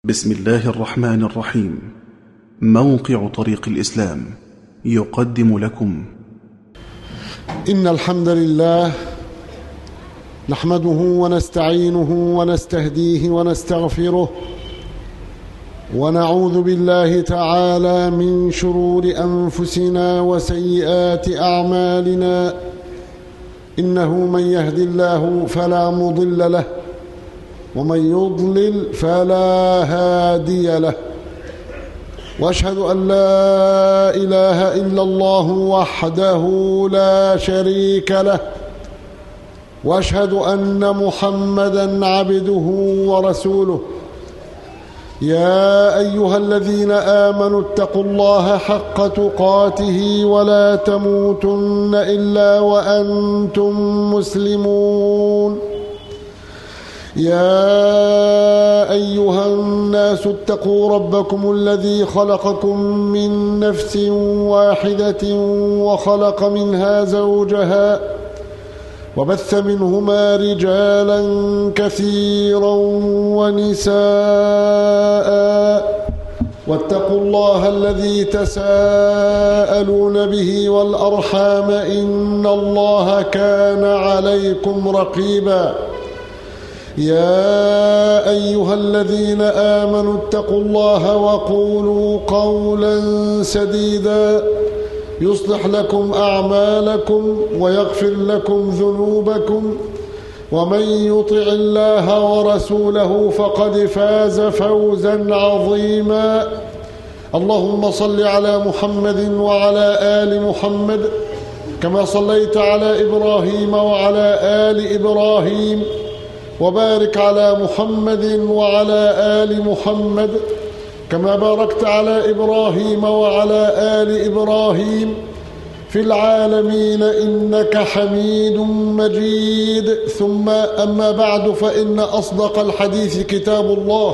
بسم الله الرحمن الرحيم. موقع طريق الإسلام يقدم لكم إن الحمد لله نحمده ونستعينه ونستهديه ونستغفره، ونعوذ بالله تعالى من شرور أنفسنا وسيئات أعمالنا. إنه من يهد الله فلا مضل له، ومن يضلل فلا هادي له. وأشهد أن لا إله إلا الله وحده لا شريك له، وأشهد أن محمدًا عبده ورسوله. يا أيها الذين آمنوا اتقوا الله حق تقاته ولا تموتن إلا وأنتم مسلمون. يا أيها الناس اتقوا ربكم الذي خلقكم من نفس واحدة وخلق منها زوجها، وبث منهما رجالا كثيرا ونساء، واتقوا الله الذي تساءلون به والأرحام إن الله كان عليكم رقيبا. يا أيها الذين آمنوا اتقوا الله وقولوا قولا سديدا يصلح لكم أعمالكم ويغفر لكم ذنوبكم، ومن يطع الله ورسوله فقد فاز فوزا عظيما. اللهم صل على محمد وعلى آل محمد كما صليت على إبراهيم وعلى آل إبراهيم، وبارك على محمد وعلى آل محمد كما باركت على إبراهيم وعلى آل إبراهيم في العالمين إنك حميد مجيد. ثم أما بعد، فإن أصدق الحديث كتاب الله،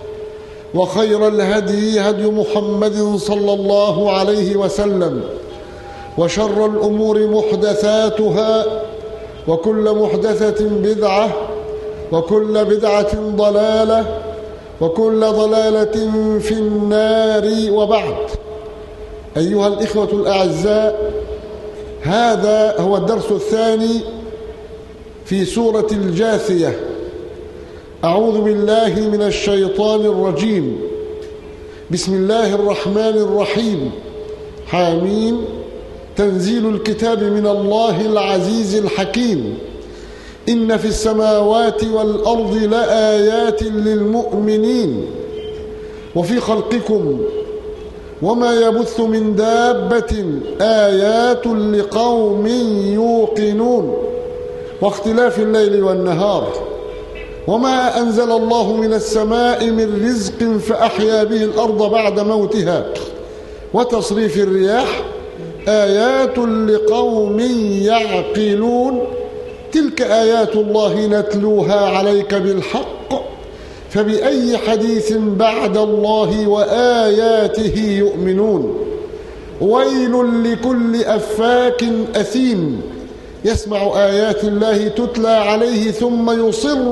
وخير الهدي هدي محمد صلى الله عليه وسلم، وشر الأمور محدثاتها، وكل محدثة بدعة، وكل بدعة ضلالة، وكل ضلالة في النار. وبعد، أيها الإخوة الأعزاء، هذا هو الدرس الثاني في سورة الجاثية. أعوذ بالله من الشيطان الرجيم. بسم الله الرحمن الرحيم. حامين. تنزيل الكتاب من الله العزيز الحكيم. إن في السماوات والأرض لآيات للمؤمنين، وفي خلقكم وما يبث من دابة آيات لقوم يوقنون، واختلاف الليل والنهار، وما أنزل الله من السماء من رزق فأحيا به الأرض بعد موتها، وتصريف الرياح آيات لقوم يعقلون. تلك آيات الله نتلوها عليك بالحق، فبأي حديث بعد الله وآياته يؤمنون. ويل لكل أفاك أثيم يسمع آيات الله تتلى عليه ثم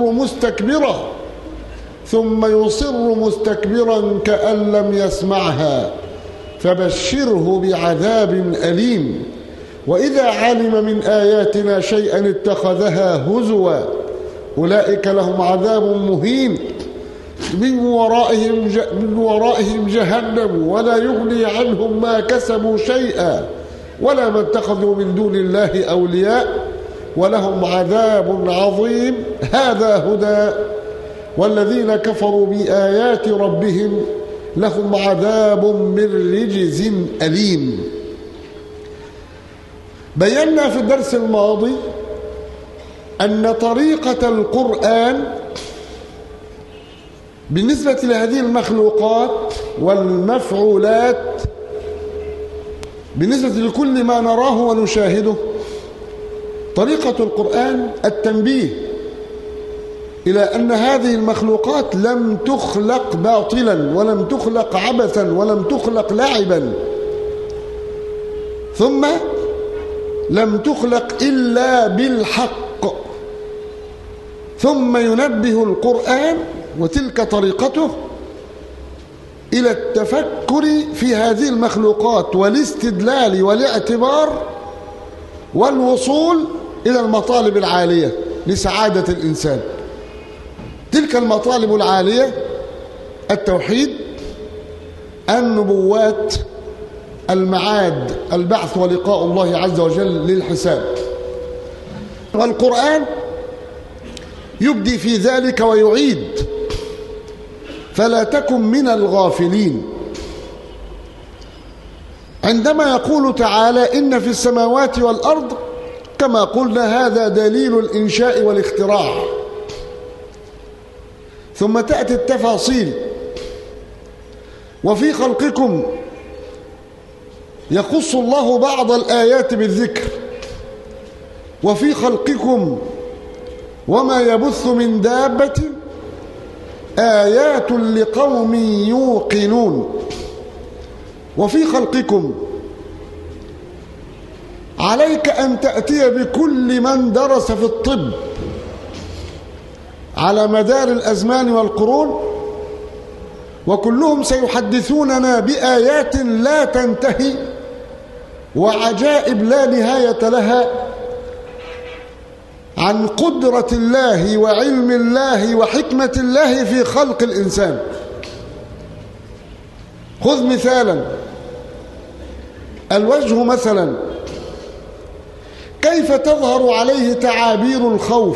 يصر مستكبرا كأن لم يسمعها، فبشره بعذاب أليم. وإذا علم من آياتنا شيئا اتخذها هزوا، أولئك لهم عذاب مهين من ورائهم جهنم ولا يغني عنهم ما كسبوا شيئا، ولا ما اتخذوا من دون الله أولياء ولهم عذاب عظيم. هذا هدى، والذين كفروا بآيات ربهم لهم عذاب من رجز أليم. بينا في الدرس الماضي أن طريقة القرآن بالنسبة لهذه المخلوقات والمفعولات، بالنسبة لكل ما نراه ونشاهده، طريقة القرآن التنبيه إلى أن هذه المخلوقات لم تخلق باطلا، ولم تخلق عبثا، ولم تخلق لعبا، ثم لم تخلق إلا بالحق. ثم ينبه القرآن، وتلك طريقته، إلى التفكر في هذه المخلوقات والاستدلال والاعتبار والوصول إلى المطالب العالية لسعادة الإنسان. تلك المطالب العالية: التوحيد، النبوات، المعاد، البعث ولقاء الله عز وجل للحساب. والقرآن يبدي في ذلك ويعيد: فلا تكن من الغافلين. عندما يقول تعالى: إن في السماوات والأرض، كما قلنا هذا دليل الإنشاء والاختراع. ثم تأتي التفاصيل: وفي خلقكم، يخص الله بعض الآيات بالذكر: وفي خلقكم وما يبث من دابة آيات لقوم يوقنون. وفي خلقكم، عليك أن تأتي بكل من درس في الطب على مدار الأزمان والقرون، وكلهم سيحدثوننا بآيات لا تنتهي وعجائب لا نهاية لها عن قدرة الله وعلم الله وحكمة الله في خلق الإنسان. خذ مثالا: الوجه مثلا، كيف تظهر عليه تعابير الخوف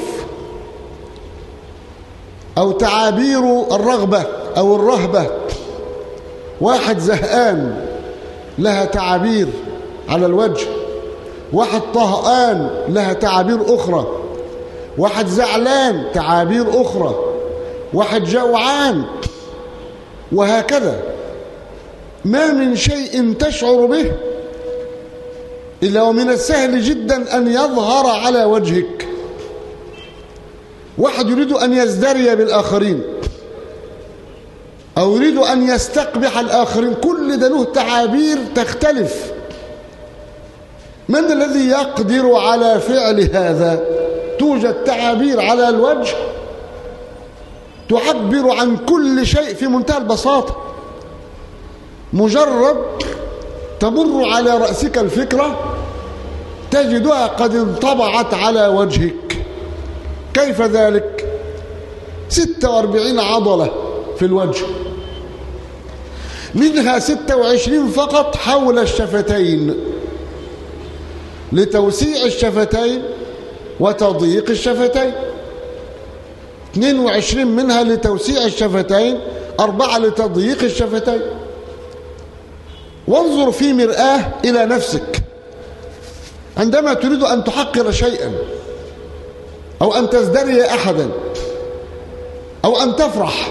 أو تعابير الرغبة أو الرهبة؟ واحد زهقان لها تعابير على الوجه، واحد طهقان لها تعابير أخرى، واحد زعلان تعابير أخرى، واحد جوعان، وهكذا. ما من شيء تشعر به إلا ومن السهل جدا أن يظهر على وجهك. واحد يريد أن يزدري بالآخرين أو يريد أن يستقبح الآخرين، كل ده له تعابير تختلف. من الذي يقدر على فعل هذا؟ توجد تعابير على الوجه تعبر عن كل شيء في منتهى البساطة. مجرد تمر على رأسك الفكرة تجدها قد انطبعت على وجهك. كيف ذلك؟ 46 عضلة في الوجه، منها 26 فقط حول الشفتين لتوسيع الشفتين وتضييق الشفتين، 22 منها لتوسيع الشفتين، 4 لتضييق الشفتين. وانظر في مرآة إلى نفسك عندما تريد أن تحقر شيئا أو أن تزدري أحدا أو أن تفرح.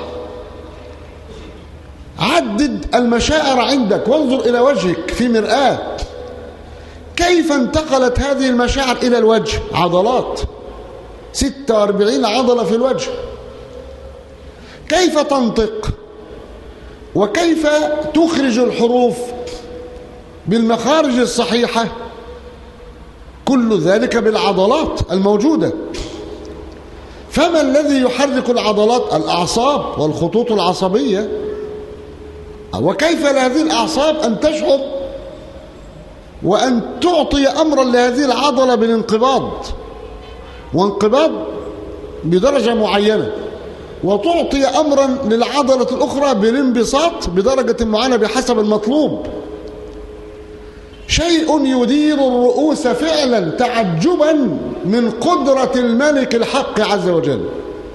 عدد المشاعر عندك وانظر إلى وجهك في مرآة. كيف انتقلت هذه المشاعر إلى الوجه؟ عضلات، 46 عضلة في الوجه. كيف تنطق وكيف تخرج الحروف بالمخارج الصحيحة؟ كل ذلك بالعضلات الموجودة. فما الذي يحرك العضلات؟ الأعصاب والخطوط العصبية. وكيف لهذه الأعصاب أن تشعر وأن تعطي أمرا لهذه العضلة بالانقباض وانقباض بدرجة معينة، وتعطي أمرا للعضلة الأخرى بالانبساط بدرجة معينة بحسب المطلوب. شيء يدير الرؤوس فعلا تعجبا من قدرة الملك الحق عز وجل.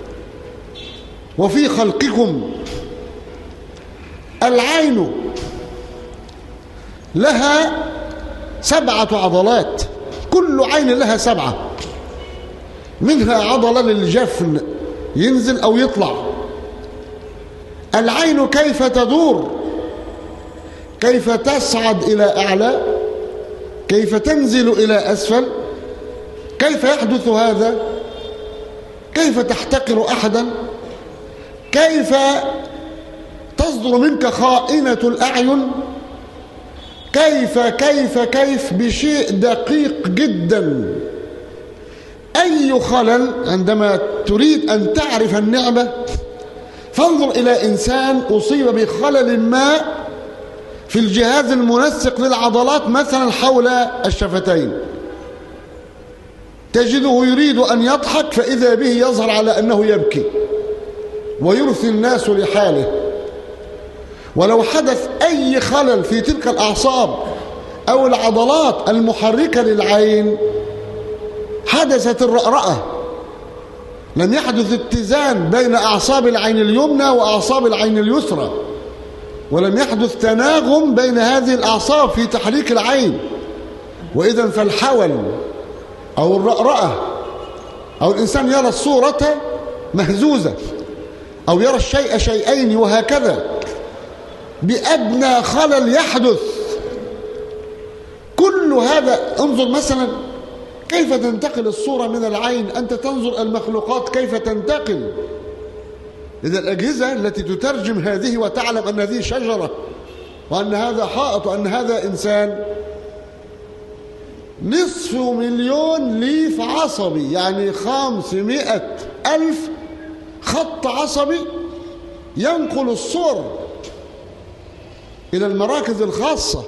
وفي خلقكم، العين لها 7 عضلات، كل عين لها 7، منها عضلة للجفن ينزل أو يطلع. العين كيف تدور؟ كيف تصعد إلى أعلى؟ كيف تنزل إلى أسفل؟ كيف يحدث هذا؟ كيف تحتقر أحدا؟ كيف تصدر منك خائنة الأعين؟ كيف بشيء دقيق جدا. أي خلل عندما تريد أن تعرف النعمة فانظر إلى إنسان أصيب بخلل ما في الجهاز المنسق للعضلات مثلا حول الشفتين، تجده يريد أن يضحك فإذا به يظهر على أنه يبكي ويرثي الناس لحاله. ولو حدث أي خلل في تلك الأعصاب أو العضلات المحركة للعين حدثت الرأرأة، لم يحدث اتزان بين أعصاب العين اليمنى وأعصاب العين اليسرى، ولم يحدث تناغم بين هذه الأعصاب في تحريك العين. وإذا فالحول أو الرأرأة أو الإنسان يرى الصورة مهزوزة أو يرى الشيء شيئين وهكذا بأدنى خلل يحدث. كل هذا انظر مثلا كيف تنتقل الصورة من العين، أنت تنظر المخلوقات كيف تنتقل. إذا الأجهزة التي تترجم هذه وتعلم أن هذه شجرة وأن هذا حائط وأن هذا إنسان، 500,000 ليف عصبي، يعني 500,000 خط عصبي ينقل الصور إلى المراكز الخاصة،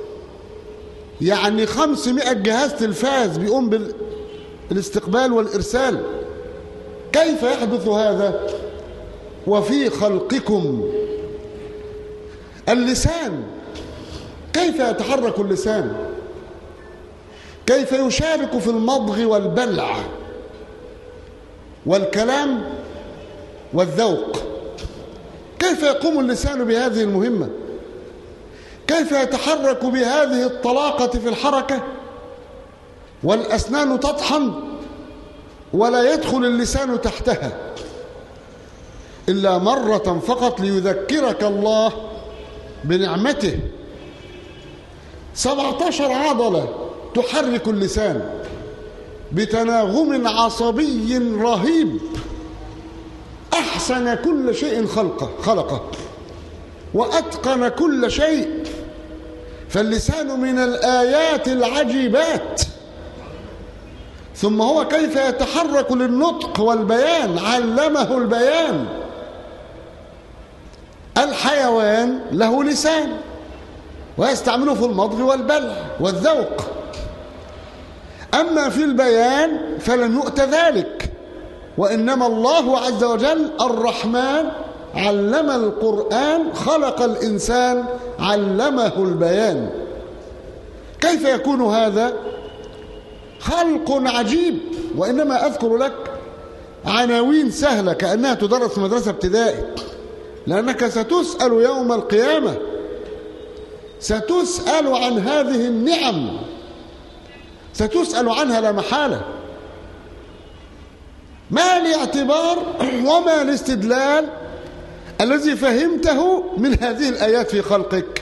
يعني 500 جهاز تلفاز بيقوم بالاستقبال والإرسال. كيف يحدث هذا؟ وفي خلقكم اللسان، كيف يتحرك اللسان؟ كيف يشارك في المضغ والبلع والكلام والذوق؟ كيف يقوم اللسان بهذه المهمة؟ كيف يتحرك بهذه الطلاقة في الحركة والأسنان تطحن ولا يدخل اللسان تحتها إلا مرة فقط ليذكرك الله بنعمته. 17 عضلة تحرك اللسان بتناغم عصبي رهيب، أحسن كل شيء خلقه وأتقن كل شيء. فاللسان من الآيات العجيبات. ثم هو كيف يتحرك للنطق والبيان، علمه البيان. الحيوان له لسان ويستعمله في المضغ والبلع والذوق، أما في البيان فلم يؤت ذلك. وإنما الله عز وجل الرحمن علم القرآن، خلق الإنسان علمه البيان. كيف يكون هذا؟ خلق عجيب. وإنما أذكر لك عناوين سهلة كأنها تدرس في مدرسة ابتدائي، لأنك ستسأل يوم القيامة، ستسأل عن هذه النعم، ستسأل عنها لا محالة. ما الاعتبار وما الاستدلال الذي فهمته من هذه الآيات في خلقك؟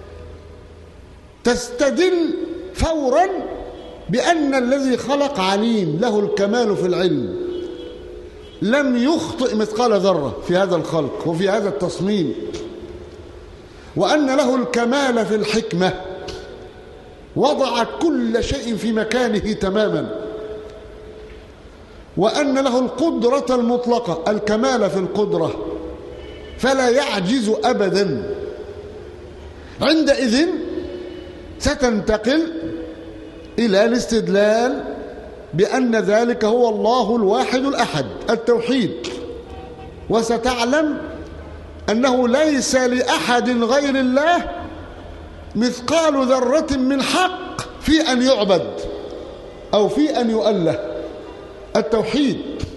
تستدل فورا بأن الذي خلق عليم، له الكمال في العلم، لم يخطئ مثقال ذرة في هذا الخلق وفي هذا التصميم، وأن له الكمال في الحكمة، وضع كل شيء في مكانه تماما، وأن له القدرة المطلقة، الكمال في القدرة، فلا يعجز أبدا. عندئذ ستنتقل إلى الاستدلال بأن ذلك هو الله الواحد الأحد، التوحيد، وستعلم أنه ليس لأحد غير الله مثقال ذرة من حق في أن يعبد أو في أن يؤله، التوحيد.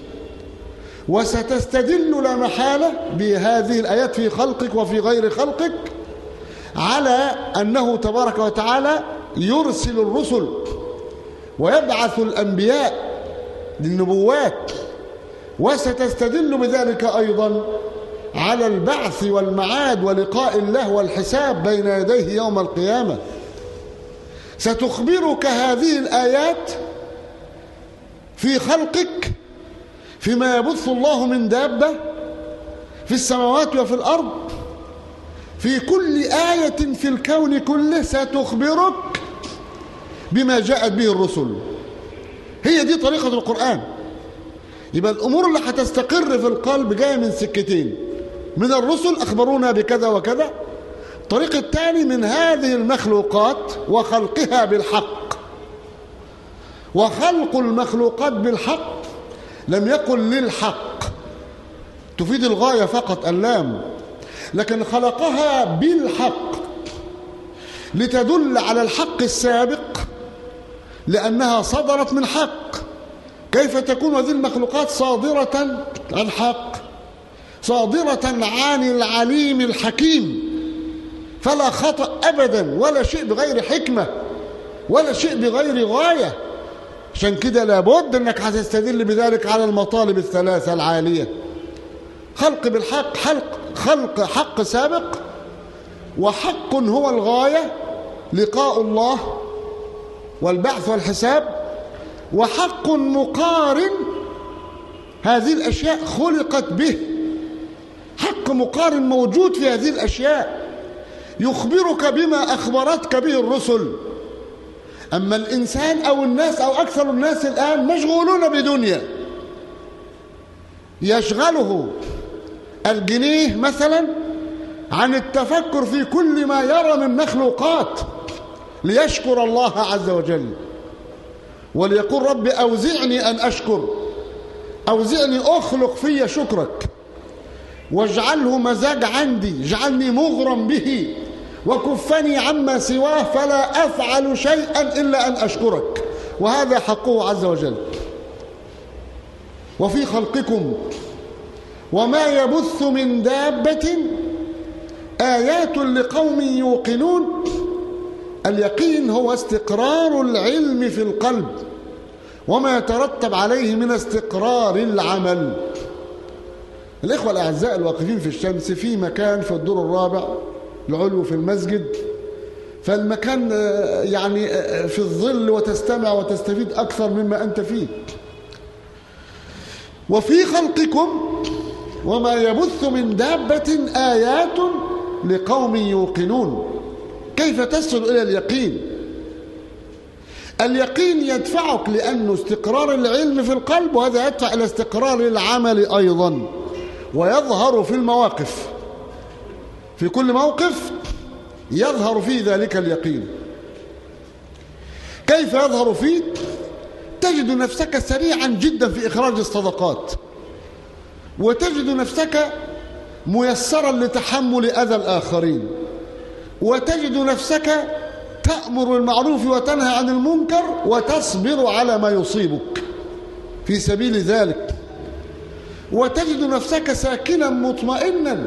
وستستدل لا محالة بهذه الآيات في خلقك وفي غير خلقك على أنه تبارك وتعالى يرسل الرسل ويبعث الأنبياء للنبوات، وستستدل بذلك أيضا على البعث والمعاد ولقاء الله والحساب بين يديه يوم القيامة. ستخبرك هذه الآيات في خلقك، فيما يبث الله من دابة في السماوات وفي الأرض، في كل آية في الكون كله ستخبرك بما جاءت به الرسل. هي دي طريقة القرآن. يبقى الأمور اللي هتستقر في القلب جاية من سكتين: من الرسل أخبرونا بكذا وكذا. الطريق الثاني من هذه المخلوقات وخلقها بالحق. وخلق المخلوقات بالحق لم يقل للحق، تفيد الغاية فقط اللام، لكن خلقها بالحق لتدل على الحق السابق لأنها صدرت من حق. كيف تكون هذه المخلوقات صادرة عن حق؟ صادرة عن العليم الحكيم، فلا خطأ أبدا، ولا شيء بغير حكمة، ولا شيء بغير غاية. عشان كده لابد أنك هتستدل بذلك على المطالب الثلاثة العالية: خلق بالحق، خلق حق سابق، وحق هو الغاية لقاء الله والبعث والحساب، وحق مقارن هذه الأشياء خلقت به، حق مقارن موجود في هذه الأشياء يخبرك بما أخبرتك به الرسل. أما الإنسان أو الناس أو أكثر الناس الآن مشغولون بدنيا، يشغله الجنيه مثلا عن التفكر في كل ما يرى من مخلوقات ليشكر الله عز وجل، وليقول رب أوزعني أن أشكر، أوزعني أخلق في شكرك، واجعله مزاج عندي، اجعلني مغرم به، وكفني عما سواه فلا أفعل شيئا إلا أن أشكرك. وهذا حقه عز وجل. وفي خلقكم وما يبث من دابة آيات لقوم يوقنون. اليقين هو استقرار العلم في القلب وما يترتب عليه من استقرار العمل. الإخوة الأعزاء الواقفين في الشمس في مكان في الدور الرابع العلو في المسجد، فالمكان يعني في الظل وتستمع وتستفيد أكثر مما أنت فيه. وفي خلقكم وما يبث من دابة آيات لقوم يوقنون. كيف تصل إلى اليقين؟ اليقين يدفعك لأنه استقرار العلم في القلب، وهذا يدفع إلى استقرار العمل أيضا، ويظهر في المواقف، في كل موقف يظهر فيه ذلك اليقين. كيف يظهر فيه؟ تجد نفسك سريعا جدا في إخراج الصدقات، وتجد نفسك ميسرا لتحمل أذى الآخرين، وتجد نفسك تأمر بالمعروف وتنهى عن المنكر وتصبر على ما يصيبك في سبيل ذلك، وتجد نفسك ساكنا مطمئنا.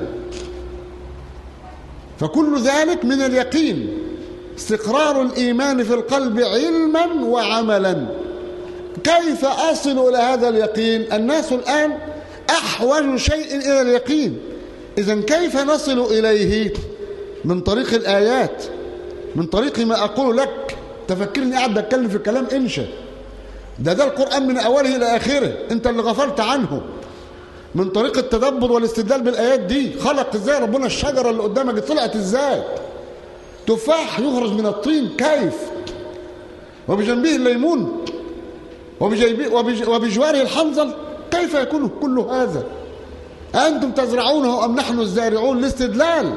فكل ذلك من اليقين، استقرار الإيمان في القلب علما وعملا. كيف أصل إلى هذا اليقين؟ الناس الآن أحوج شيء إلى اليقين. إذن كيف نصل إليه؟ من طريق الآيات، من طريق ما أقول لك. تفكرني قاعد بتكلم في الكلام إنشا، ده القرآن من أوله إلى آخره، أنت اللي غفلت عنه. من طريق التدبر والاستدلال بالآيات دي، خلق إزاي ربنا الشجرة اللي قدامك دي، طلعت إزاي؟ تفاح يخرج من الطين كيف؟ وبجنبه الليمون وبجواره الحنظل، كيف يكون كل هذا؟ أنتم تزرعونه أم نحن الزارعون؟ الاستدلال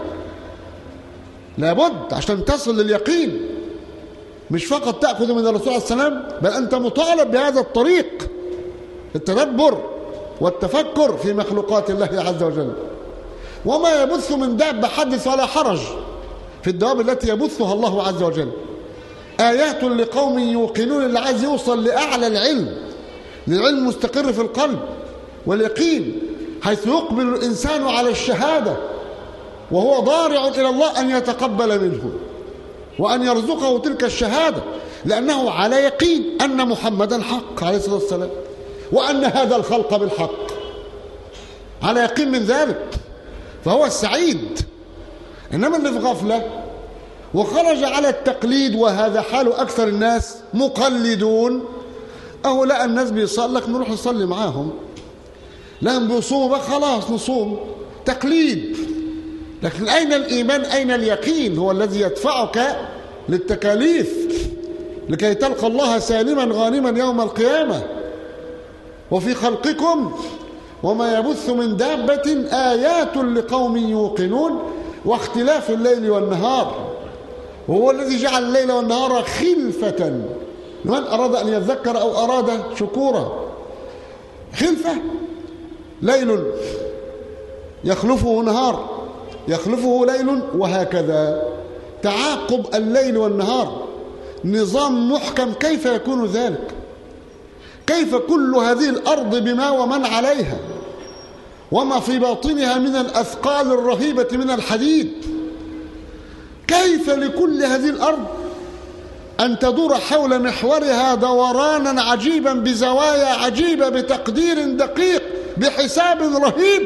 لابد عشان تصل لليقين، مش فقط تأخذ من الرسول عليه السلام، بل أنت مطالب بهذا الطريق، التدبر والتفكر في مخلوقات الله عز وجل. وما يبث من دابة حدث ولا حرج في الدواب التي يبثها الله عز وجل. آيات لقوم يوقنون، اللي عايز يوصل لأعلى العلم، للعلم مستقر في القلب واليقين، حيث يقبل الإنسان على الشهادة وهو ضارع إلى الله أن يتقبل منه وأن يرزقه تلك الشهادة، لأنه على يقين أن محمدا حق عليه الصلاة والسلام، وأن هذا الخلق بالحق، على يقين من ذلك، فهو السعيد. إنما اللي في غفلة وخرج على التقليد، وهذا حال أكثر الناس، مقلدون. أهو لا الناس بيصلي لك نروح نصلي معاهم، لا بيصوموا خلاص نصوم، تقليد. لكن أين الإيمان؟ أين اليقين؟ هو الذي يدفعك للتكاليف لكي تلقى الله سالما غانما يوم القيامة. وفي خلقكم وما يبث من دابة آيات لقوم يوقنون واختلاف الليل والنهار، وهو الذي جعل الليل والنهار خلفة لمن أراد أن يذكر أو أراد شكورا. خلفة، ليل يخلفه نهار يخلفه ليل، وهكذا تعاقب الليل والنهار، نظام محكم. كيف يكون ذلك؟ كيف كل هذه الأرض بما ومن عليها وما في باطنها من الأثقال الرهيبة من الحديد، كيف لكل هذه الأرض أن تدور حول محورها دورانا عجيبا بزوايا عجيبة بتقدير دقيق بحساب رهيب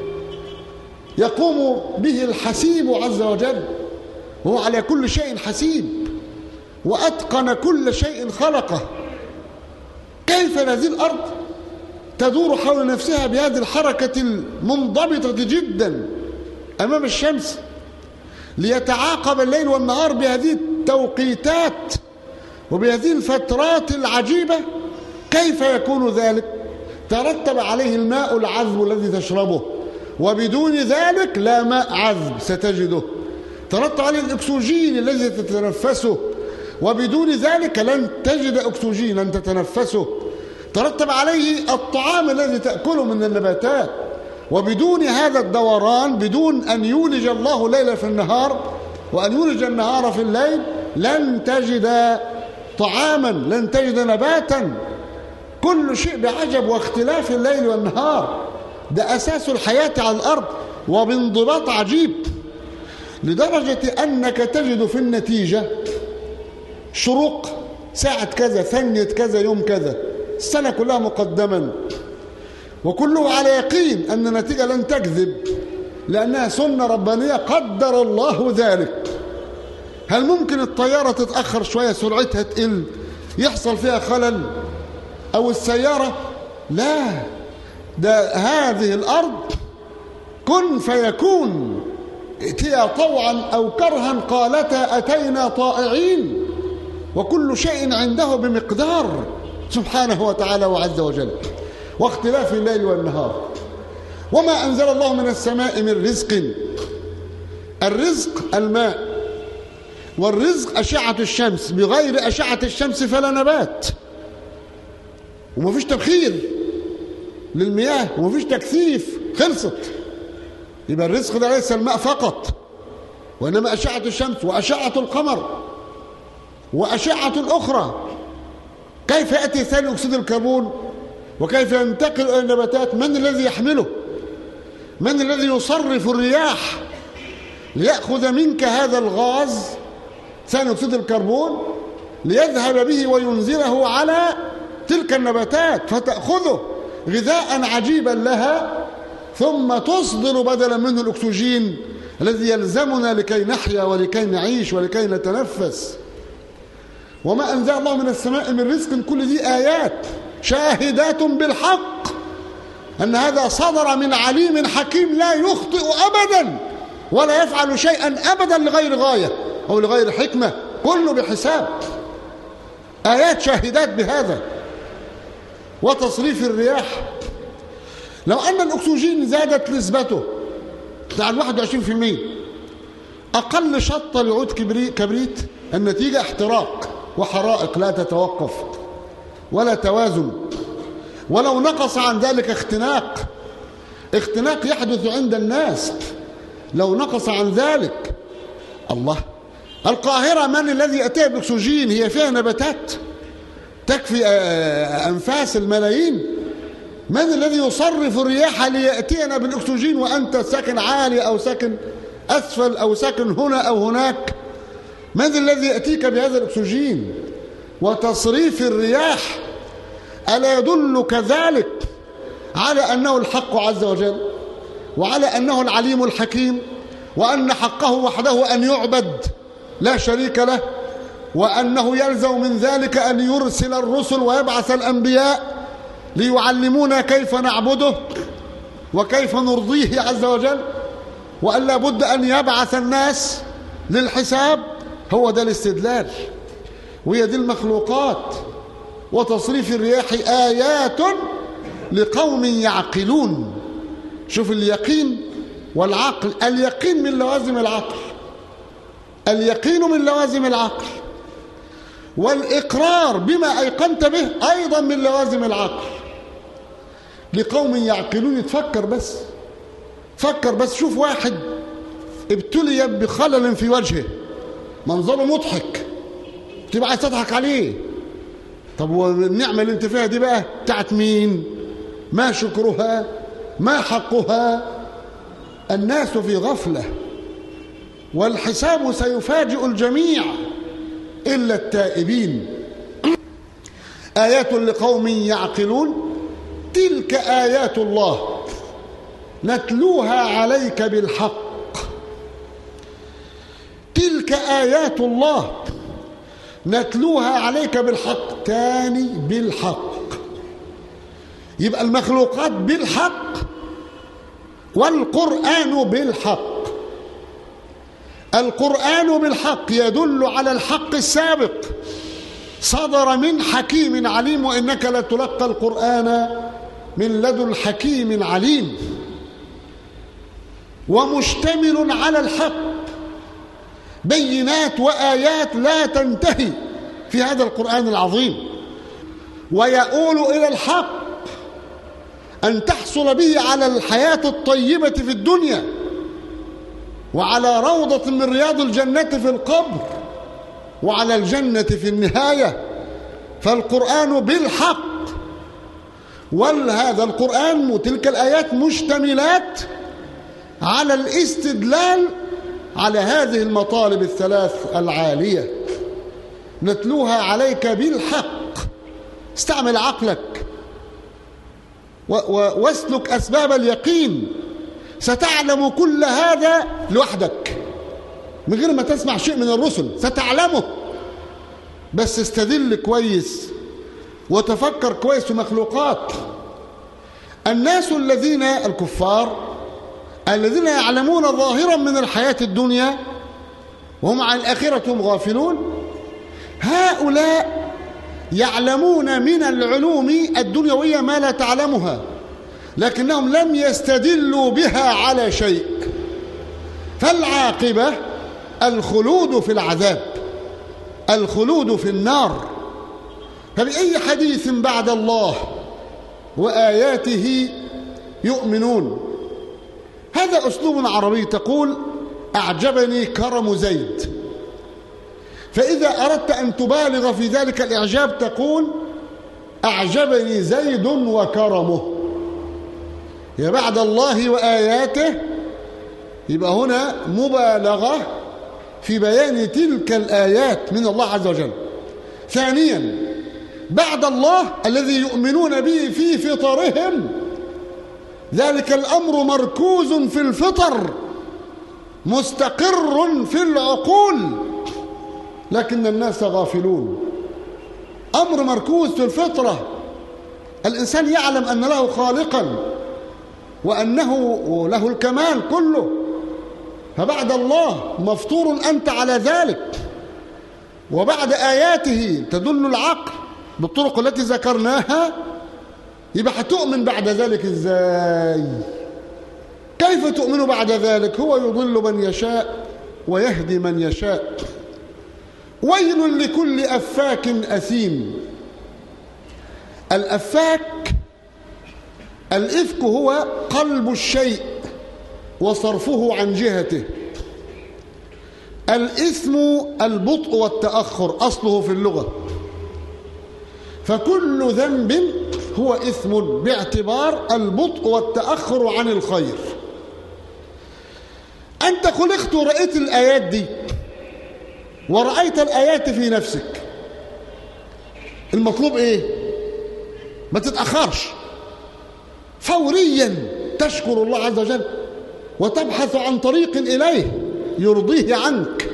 يقوم به الحسيب عز وجل، وهو على كل شيء حسيب وأتقن كل شيء خلقه. كيف هذه الأرض تدور حول نفسها بهذه الحركة المنضبطة جدا أمام الشمس، ليتعاقب الليل والنهار بهذه التوقيتات وبهذه الفترات العجيبة؟ كيف يكون ذلك؟ ترتب عليه الماء العذب الذي تشربه، وبدون ذلك لا ماء عذب ستجده. ترتب عليه الأكسجين الذي تتنفسه، وبدون ذلك لن تجد أكسجينا تتنفسه. ترتب عليه الطعام الذي تأكله من النباتات، وبدون هذا الدوران، بدون أن يولج الله الليل في النهار وأن يولج النهار في الليل، لن تجد طعاما، لن تجد نباتا. كل شيء بعجب واختلاف الليل والنهار، ده أساس الحياة على الأرض وبانضباط عجيب، لدرجة أنك تجد في النتيجة شروق ساعة كذا، ثانية كذا، يوم كذا، السنة كلها مقدما، وكله على يقين أن النتيجة لن تكذب، لأنها سنة ربانية قدر الله ذلك. هل ممكن الطيارة تتأخر شوية، سرعتها تقل، يحصل فيها خلل؟ أو السيارة؟ لا، ده هذه الأرض كن فيكون، ائتيا طوعا أو كرها قالتا أتينا طائعين، وكل شيء عنده بمقدار سبحانه وتعالى وعز وجل. واختلاف الليل والنهار، وما أنزل الله من السماء من رزق. الرزق الماء، والرزق أشعة الشمس، بغير أشعة الشمس فلا نبات، ومفيش تبخير للمياه ومفيش تكثيف، خلصت. يبقى الرزق ده ليس الماء فقط، وإنما أشعة الشمس وأشعة القمر وأشعة أخرى. كيف يأتي ثاني أكسيد الكربون وكيف ينتقل إلى النباتات؟ من الذي يحمله؟ من الذي يصرف الرياح ليأخذ منك هذا الغاز ثاني أكسيد الكربون ليذهب به وينزله على تلك النباتات فتأخذه غذاء عجيبا لها، ثم تصدر بدلا منه الأكسجين الذي يلزمنا لكي نحيا ولكي نعيش ولكي نتنفس. وما أنزل الله من السماء من رزق، كل دي آيات شاهدات بالحق أن هذا صدر من عليم حكيم لا يخطئ أبدا ولا يفعل شيئا أبدا لغير غاية أو لغير حكمة، كله بحساب. آيات شاهدات بهذا. وتصريف الرياح، لو أن الأكسجين زادت نسبته عن 21%، أقل شطة لعود كبريت، النتيجة احتراق وحرائق لا تتوقف ولا توازن. ولو نقص عن ذلك اختناق يحدث عند الناس لو نقص عن ذلك. الله، القاهرة من الذي أتى بالأكسجين؟ هي فيها نباتات تكفي أنفاس الملايين. من الذي يصرف الرياح ليأتينا بالأكسجين وأنت ساكن عالي أو ساكن أسفل أو ساكن هنا أو هناك؟ من الذي يأتيك بهذا الأكسجين؟ وتصريف الرياح ألا يدلك ذلك على أنه الحق عز وجل، وعلى أنه العليم الحكيم، وأن حقه وحده أن يعبد لا شريك له، وأنه يلزم من ذلك أن يرسل الرسل ويبعث الأنبياء ليعلمونا كيف نعبده وكيف نرضيه عز وجل، وأن لا بد أن يبعث الناس للحساب. هو ده الاستدلال، وهي دي المخلوقات. وتصريف الرياح آيات لقوم يعقلون. شوف اليقين والعقل، اليقين من لوازم العقل، اليقين من لوازم العقل، والإقرار بما أيقنت به أيضا من لوازم العقل. لقوم يعقلون. تفكر بس، فكر بس، شوف واحد ابتلي بخلل في وجهه، منظره مضحك، تبقى عايز تضحك عليه. طب والنعمة اللي انت فيها دي بقى بتاعت مين؟ ما شكرها؟ ما حقها؟ الناس في غفلة، والحساب سيفاجئ الجميع إلا التائبين. آيات لقوم يعقلون. تلك آيات الله نتلوها عليك بالحق. تلك آيات الله نتلوها عليك بالحق. تاني بالحق. يبقى المخلوقات بالحق والقرآن بالحق. القرآن بالحق يدل على الحق السابق صدر من حكيم عليم، وإنك لتلقى القرآن من لدن حكيم عليم، ومشتمل على الحق، بينات وآيات لا تنتهي في هذا القرآن العظيم، ويؤول إلى الحق أن تحصل به على الحياة الطيبة في الدنيا، وعلى روضة من رياض الجنة في القبر، وعلى الجنة في النهاية. فالقرآن بالحق، وهذا القرآن وتلك الآيات مشتملات على الاستدلال على هذه المطالب الثلاث العالية. نتلوها عليك بالحق. استعمل عقلك واسلك أسباب اليقين. ستعلم كل هذا لوحدك من غير ما تسمع شيء من الرسل، ستعلمه. بس استدل كويس وتفكر كويس في مخلوقات. الناس الذين الكفار الذين يعلمون ظاهرا من الحياة الدنيا وهم عن الآخرة هم غافلون، هؤلاء يعلمون من العلوم الدنيوية ما لا تعلمها، لكنهم لم يستدلوا بها على شيء. فالعاقبة الخلود في العذاب، الخلود في النار. فبأي حديث بعد الله وآياته يؤمنون؟ هذا أسلوب عربي. تقول أعجبني كرم زيد، فإذا أردت أن تبالغ في ذلك الإعجاب تقول أعجبني زيد وكرمه. يا بعد الله وآياته، يبقى هنا مبالغة في بيان تلك الآيات من الله عز وجل. ثانيا، بعد الله الذي يؤمنون به في فطرهم، ذلك الأمر مركوز في الفطر مستقر في العقول، لكن الناس غافلون. أمر مركوز في الفطرة، الإنسان يعلم أن له خالقا وأنه له الكمال كله، فبعد الله مفطور أنت على ذلك، وبعد آياته تدل العقل بالطرق التي ذكرناها، يبقى هتؤمن بعد ذلك إزاي؟ كيف تؤمن بعد ذلك؟ هو يضل من يشاء ويهدي من يشاء. ويل لكل أفاك أثيم. الأفاك، الإفك هو قلب الشيء وصرفه عن جهته. الإثم البطء والتأخر أصله في اللغة، فكل ذنب هو إثم باعتبار البطء والتأخر عن الخير. أنت خلقت ورأيت الآيات دي ورأيت الآيات في نفسك، المطلوب إيه؟ ما تتأخرش، فوريا تشكر الله عز وجل وتبحث عن طريق إليه يرضيه عنك.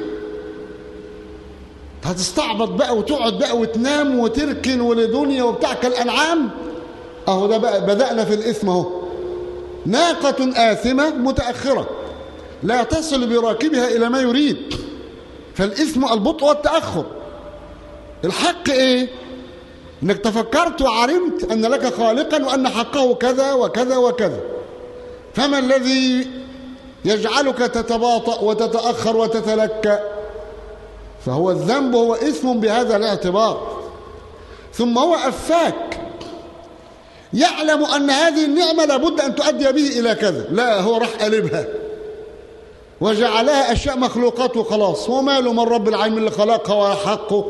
هتستعبط بقى وتقعد بقى وتنام وتركن ولدنيا وبتاع كالأنعام؟ أهو ده بقى بدأنا في الإثم أهو. ناقة آثمة متأخرة لا تصل براكبها إلى ما يريد، فالإثم البطء والتأخر. الحق إيه؟ انك تفكرت وعلمت ان لك خالقا وان حقه كذا وكذا وكذا، فما الذي يجعلك تتباطأ وتتأخر وتتلكأ؟ فهو الذنب، هو إثم بهذا الاعتبار. ثم هو أفاك، يعلم أن هذه النعمة لابد أن تؤدي به إلى كذا، لا هو راح قلبها وجعلها أشياء مخلوقات وخلاص، وماله من رب العالمين اللي خلقها وحقه.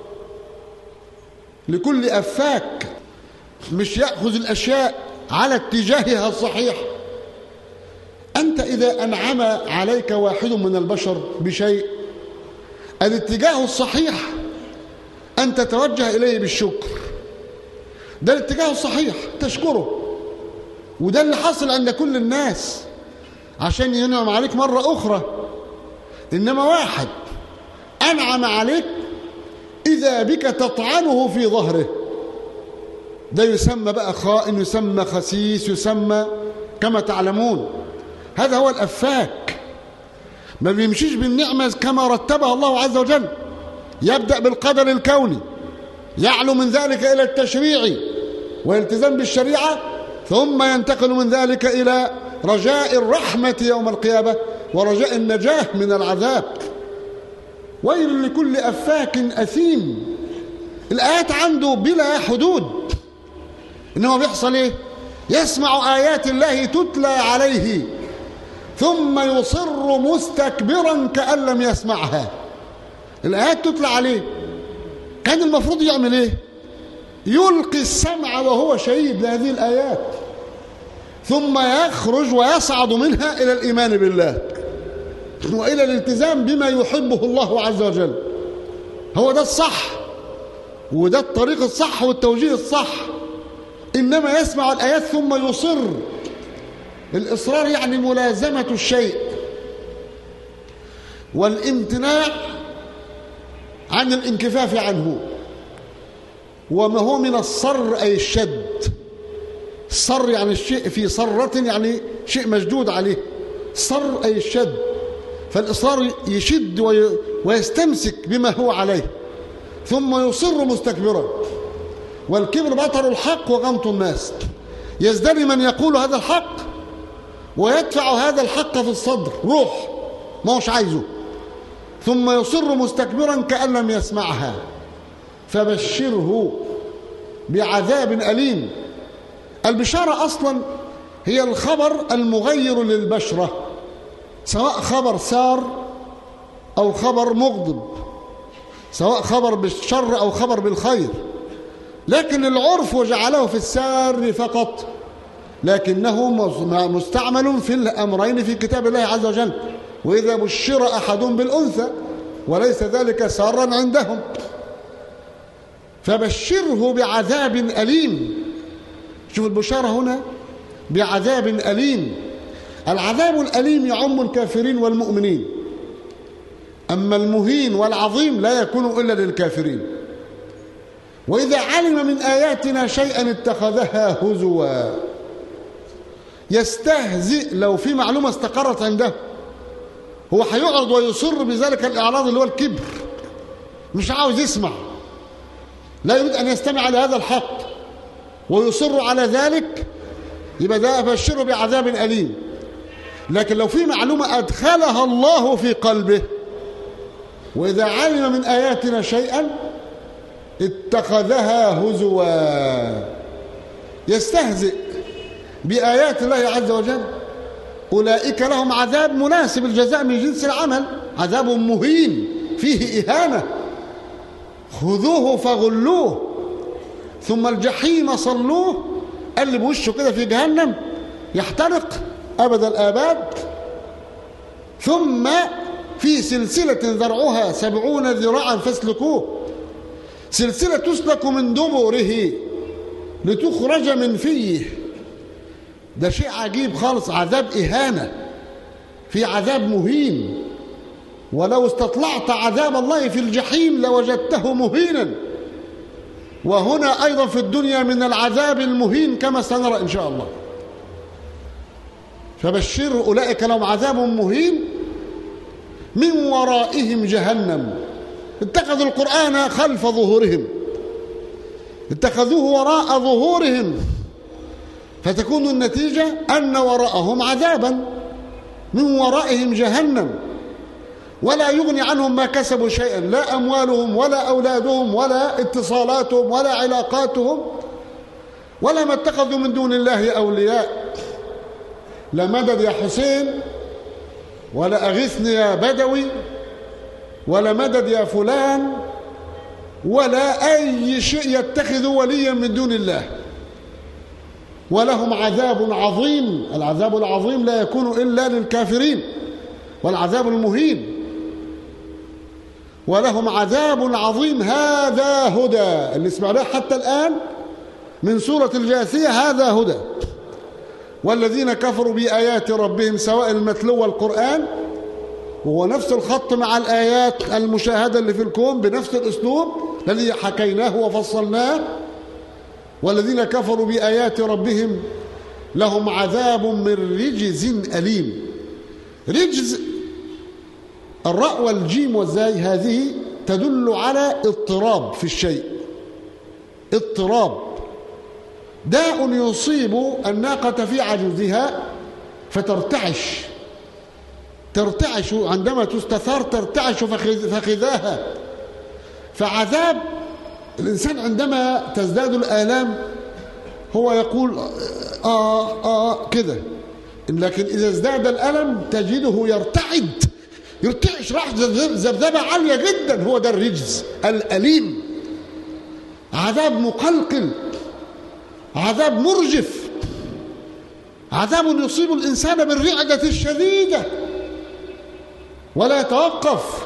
لكل أفاك مش يأخذ الأشياء على اتجاهها الصحيح. أنت إذا أنعم عليك واحد من البشر بشيء، الاتجاه الصحيح أن تتوجه إليه بالشكر، ده الاتجاه الصحيح، تشكره. وده اللي حصل عند كل الناس عشان ينعم عليك مرة أخرى. إنما واحد أنعم عليك إذا بك تطعنه في ظهره، ده يسمى بقى خائن، يسمى خسيس، يسمى كما تعلمون. هذا هو الأفاك، ما بيمشيش بالنعمة كما رتبها الله عز وجل. يبدأ بالقدر الكوني، يعلو من ذلك إلى التشريع والالتزام بالشريعة، ثم ينتقل من ذلك إلى رجاء الرحمة يوم القيامة ورجاء النجاة من العذاب. ويل لكل أفاك أثيم. الآيات عنده بلا حدود، إنما بيحصل إيه؟ يسمع آيات الله تتلى عليه ثم يصر مستكبرا كأن لم يسمعها. الآيات تتلى عليه، كان المفروض يعمل إيه؟ يلقي السمع وهو شهيد لهذه الآيات، ثم يخرج ويصعد منها إلى الإيمان بالله وإلى الالتزام بما يحبه الله عز وجل. هو ده الصح، وده الطريق الصح والتوجيه الصح. إنما يسمع الآيات ثم يصر. الإصرار يعني ملازمة الشيء والامتناع عن الانكفاف عنه. وما هو من الصر أي الشد. الصر يعني الشيء في صرة، يعني شيء مشدود عليه. صر أي الشد. فالإصرار يشد ويستمسك بما هو عليه، ثم يصر مستكبرا. والكبر بطر الحق وغمط الناس. يزدري من يقول هذا الحق ويدفع هذا الحق في الصدر، روح ما هوش عايزه، ثم يصر مستكبرا كأن لم يسمعها. فبشره بعذاب أليم. البشارة أصلا هي الخبر المغير للبشرة، سواء خبر سار أو خبر مغضب، سواء خبر بالشر أو خبر بالخير. لكن العرف جعله في السار فقط، لكنه مستعمل في الأمرين في كتاب الله عز وجل. وإذا بشر أحد بالأنثى وليس ذلك سارا عندهم، فبشره بعذاب أليم. شوف البشارة هنا بعذاب أليم. العذاب الأليم يعم الكافرين والمؤمنين، أما المهين والعظيم لا يكون إلا للكافرين. وإذا علم من آياتنا شيئا اتخذها هزوا. يستهزئ لو في معلومة استقرت عنده، هو هيقعد ويصر بذلك الإعراض اللي هو الكبر، مش عاوز يسمع، لا يريد أن يستمع لهذا الحق ويصر على ذلك، يبقى ده أبشره بعذاب أليم. لكن لو في معلومة أدخلها الله في قلبه، وإذا علم من آياتنا شيئا اتخذها هزوا، يستهزئ بآيات الله عز وجل. أولئك لهم عذاب مناسب، الجزاء من جنس العمل، عذاب مهين فيه إهانة. خذوه فغلوه ثم الجحيم صلوه، قلب وشه كده في جهنم يحترق أبد الآباد. ثم في سلسلة ذرعها 70 ذراعا فاسلكوه. سلسلة تسلك من دبره لتخرج من فيه. ده شيء عجيب خالص، عذاب إهانة، في عذاب مهين. ولو استطلعت عذاب الله في الجحيم لوجدته مهينا. وهنا أيضا في الدنيا من العذاب المهين كما سنرى إن شاء الله. فبشر أولئك لهم عذاب مهين من ورائهم جهنم. اتخذوا القرآن خلف ظهورهم، اتخذوه وراء ظهورهم، فتكون النتيجة أن وراءهم عذابا، من ورائهم جهنم، ولا يغني عنهم ما كسبوا شيئا، لا أموالهم ولا أولادهم ولا اتصالاتهم ولا علاقاتهم ولا ما اتخذوا من دون الله أولياء. لا مدد يا حسين، ولا أغثني يا بدوي، ولا مدد يا فلان، ولا أي شيء يتخذ وليا من دون الله. ولهم عذاب عظيم. العذاب العظيم لا يكون إلا للكافرين، والعذاب المهين. ولهم عذاب عظيم. هذا هدى اللي سمعناه حتى الآن من سورة الجاثية، هذا هدى. والذين كفروا بآيات ربهم سواء المتلو والقرآن، وهو نفس الخط مع الآيات المشاهدة اللي في الكون بنفس الأسلوب الذي حكيناه وفصلناه. والذين كفروا بآيات ربهم لهم عذاب من رجز أليم. رجز، الراء والجيم والزاي هذه تدل على اضطراب في الشيء. اضطراب داء يصيب الناقة في عجزها فترتعش، ترتعش عندما تستثار، ترتعش فخذاها. فعذاب الإنسان عندما تزداد الآلام هو يقول كده، لكن إذا ازداد الألم تجده يرتعش، راح ذبذبة عالية جدا. هو ده الرجز الأليم، عذاب مقلقل، عذاب مرجف، عذاب يصيب الإنسان بالرعدة الشديدة ولا يتوقف.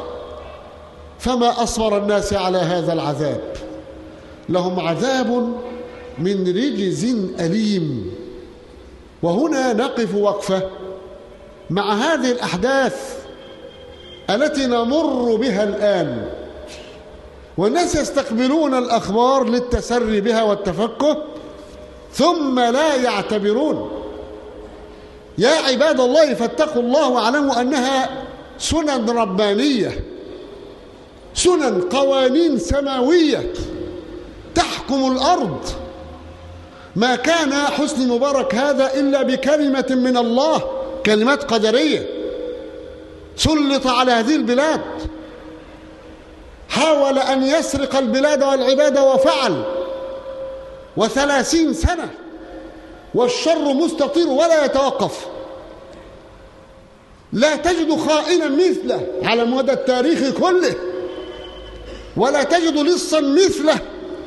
فما أصبر الناس على هذا العذاب. لهم عذاب من رجز أليم. وهنا نقف وقفة مع هذه الأحداث التي نمر بها الآن، والناس يستقبلون الأخبار للتسري بها والتفكه ثم لا يعتبرون. يا عباد الله فاتقوا الله واعلموا أنها سنن ربانية، سنن قوانين سماوية تحكم الأرض. ما كان حسني مبارك هذا إلا بكلمة من الله، كلمات قدرية سلط على هذه البلاد. حاول أن يسرق البلاد والعباد وفعل، 30 سنة والشر مستطير ولا يتوقف. لا تجد خائنا مثله على مدى التاريخ كله، ولا تجد لصا مثله.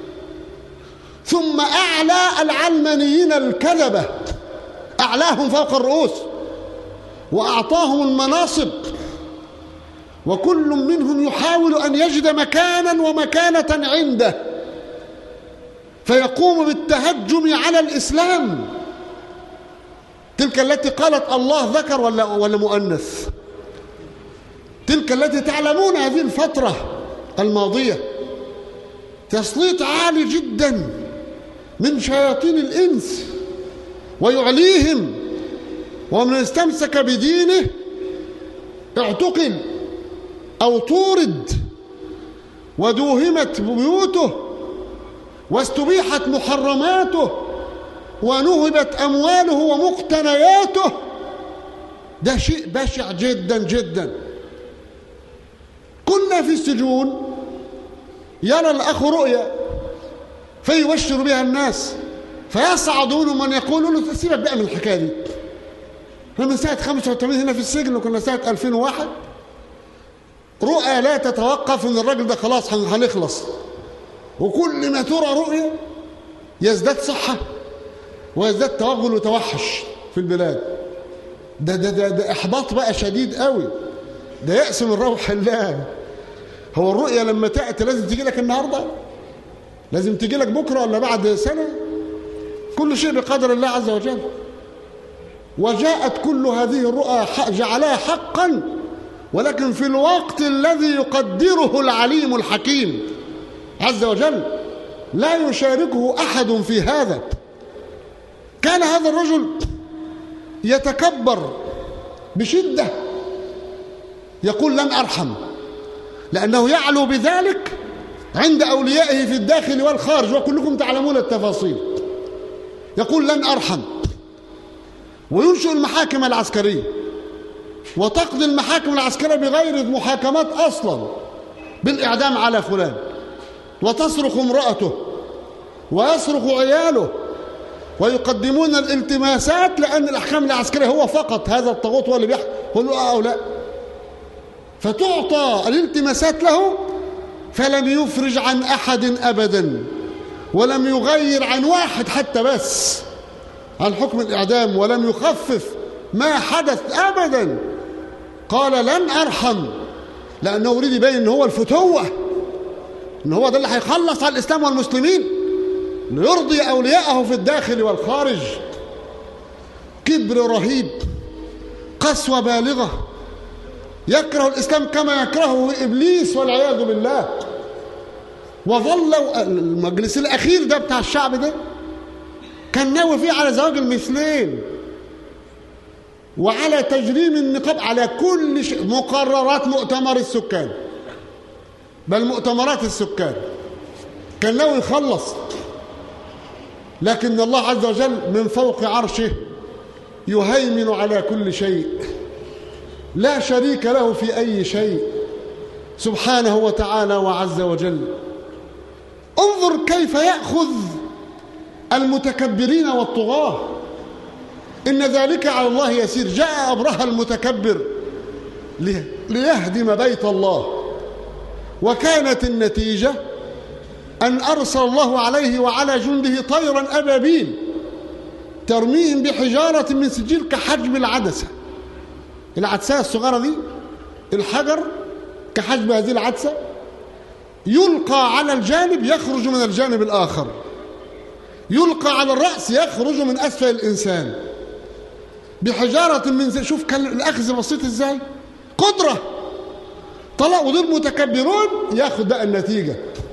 ثم أعلى العلمانيين الكذبة، أعلاهم فوق الرؤوس وأعطاهم المناصب، وكل منهم يحاول أن يجد مكانا ومكانة عنده فيقوم بالتهجم على الإسلام. تلك التي قالت الله ذكر ولا مؤنث، تلك التي تعلمون هذه الفترة الماضية تسليط عالي جدا من شياطين الإنس ويعليهم، ومن استمسك بدينه اعتقل أو طورد ودوهمت بيوته واستبيحت محرماته ونهبت أمواله ومقتنياته. ده شيء بشع جدا جدا. كنا في السجون يرى الأخ رؤيا فيبشر بها الناس، فيصعدون من يقول له سيبك بقى من الحكاية دي، احنا من سنة 85 هنا في السجن وكنا سنة 2001. رؤى لا تتوقف ان الراجل ده خلاص هنخلص، وكل ما ترى رؤيا يزداد صحة ويزداد توغل وتوحش في البلاد. ده إحباط بقى شديد قوي، ده يأس من روح الله. هو الرؤيا لما تأتي لازم تجي لك النهاردة؟ لازم تجي لك بكرة ولا بعد سنة؟ كل شيء بقدر الله عز وجل. وجاءت كل هذه الرؤى جعلها حقا، ولكن في الوقت الذي يقدره العليم الحكيم عز وجل لا يشاركه أحد في هذا. كان هذا الرجل يتكبر بشدة، يقول لن أرحم، لأنه يعلو بذلك عند أوليائه في الداخل والخارج، وكلكم تعلمون التفاصيل. يقول لن أرحم، وينشئ المحاكم العسكرية وتقضي المحاكم العسكرية بغير محاكمات أصلا بالإعدام على فلان، وتصرخ امرأته ويصرخ عياله ويقدمون الالتماسات، لأن الأحكام العسكرية هو فقط هذا الطاغوت هو اللي بيحكم، يقول له أو لا، فتعطى الالتماسات له، فلم يفرج عن أحد أبدا، ولم يغير عن واحد حتى بس عن حكم الإعدام، ولم يخفف ما حدث أبدا. قال لن أرحم، لأنه يريد يبين أنه هو الفتوة، أنه هو ده اللي هيخلص على الإسلام والمسلمين، ليرضي أولياءه في الداخل والخارج. كبر رهيب، قسوة بالغة، يكره الإسلام كما يكرهه إبليس والعياذ بالله. وظلوا المجلس الأخير ده بتاع الشعب ده كان ناوي فيه على زواج المثلين وعلى تجريم النقاب، على كل شيء، مقررات مؤتمر السكان، بل مؤتمرات السكان كان ناوي يخلص. لكن الله عز وجل من فوق عرشه يهيمن على كل شيء، لا شريك له في أي شيء سبحانه وتعالى وعز وجل. انظر كيف يأخذ المتكبرين والطغاة، إن ذلك على الله يسير. جاء أبرهة المتكبر ليهدم بيت الله، وكانت النتيجة أن أرسل الله عليه وعلى جنده طيرا أبابيل ترميهم بحجارة من سجيل كحجم العدسة، العدسة الصغيرة دي، الحجر كحجم هذه العدسة، يلقى على الجانب يخرج من الجانب الآخر، يلقى على الرأس يخرج من أسفل الإنسان بحجارة من شوف كان الأخذ بسيط إزاي، قدرة. طلع ودول متكبرون ياخد بقى النتيجة.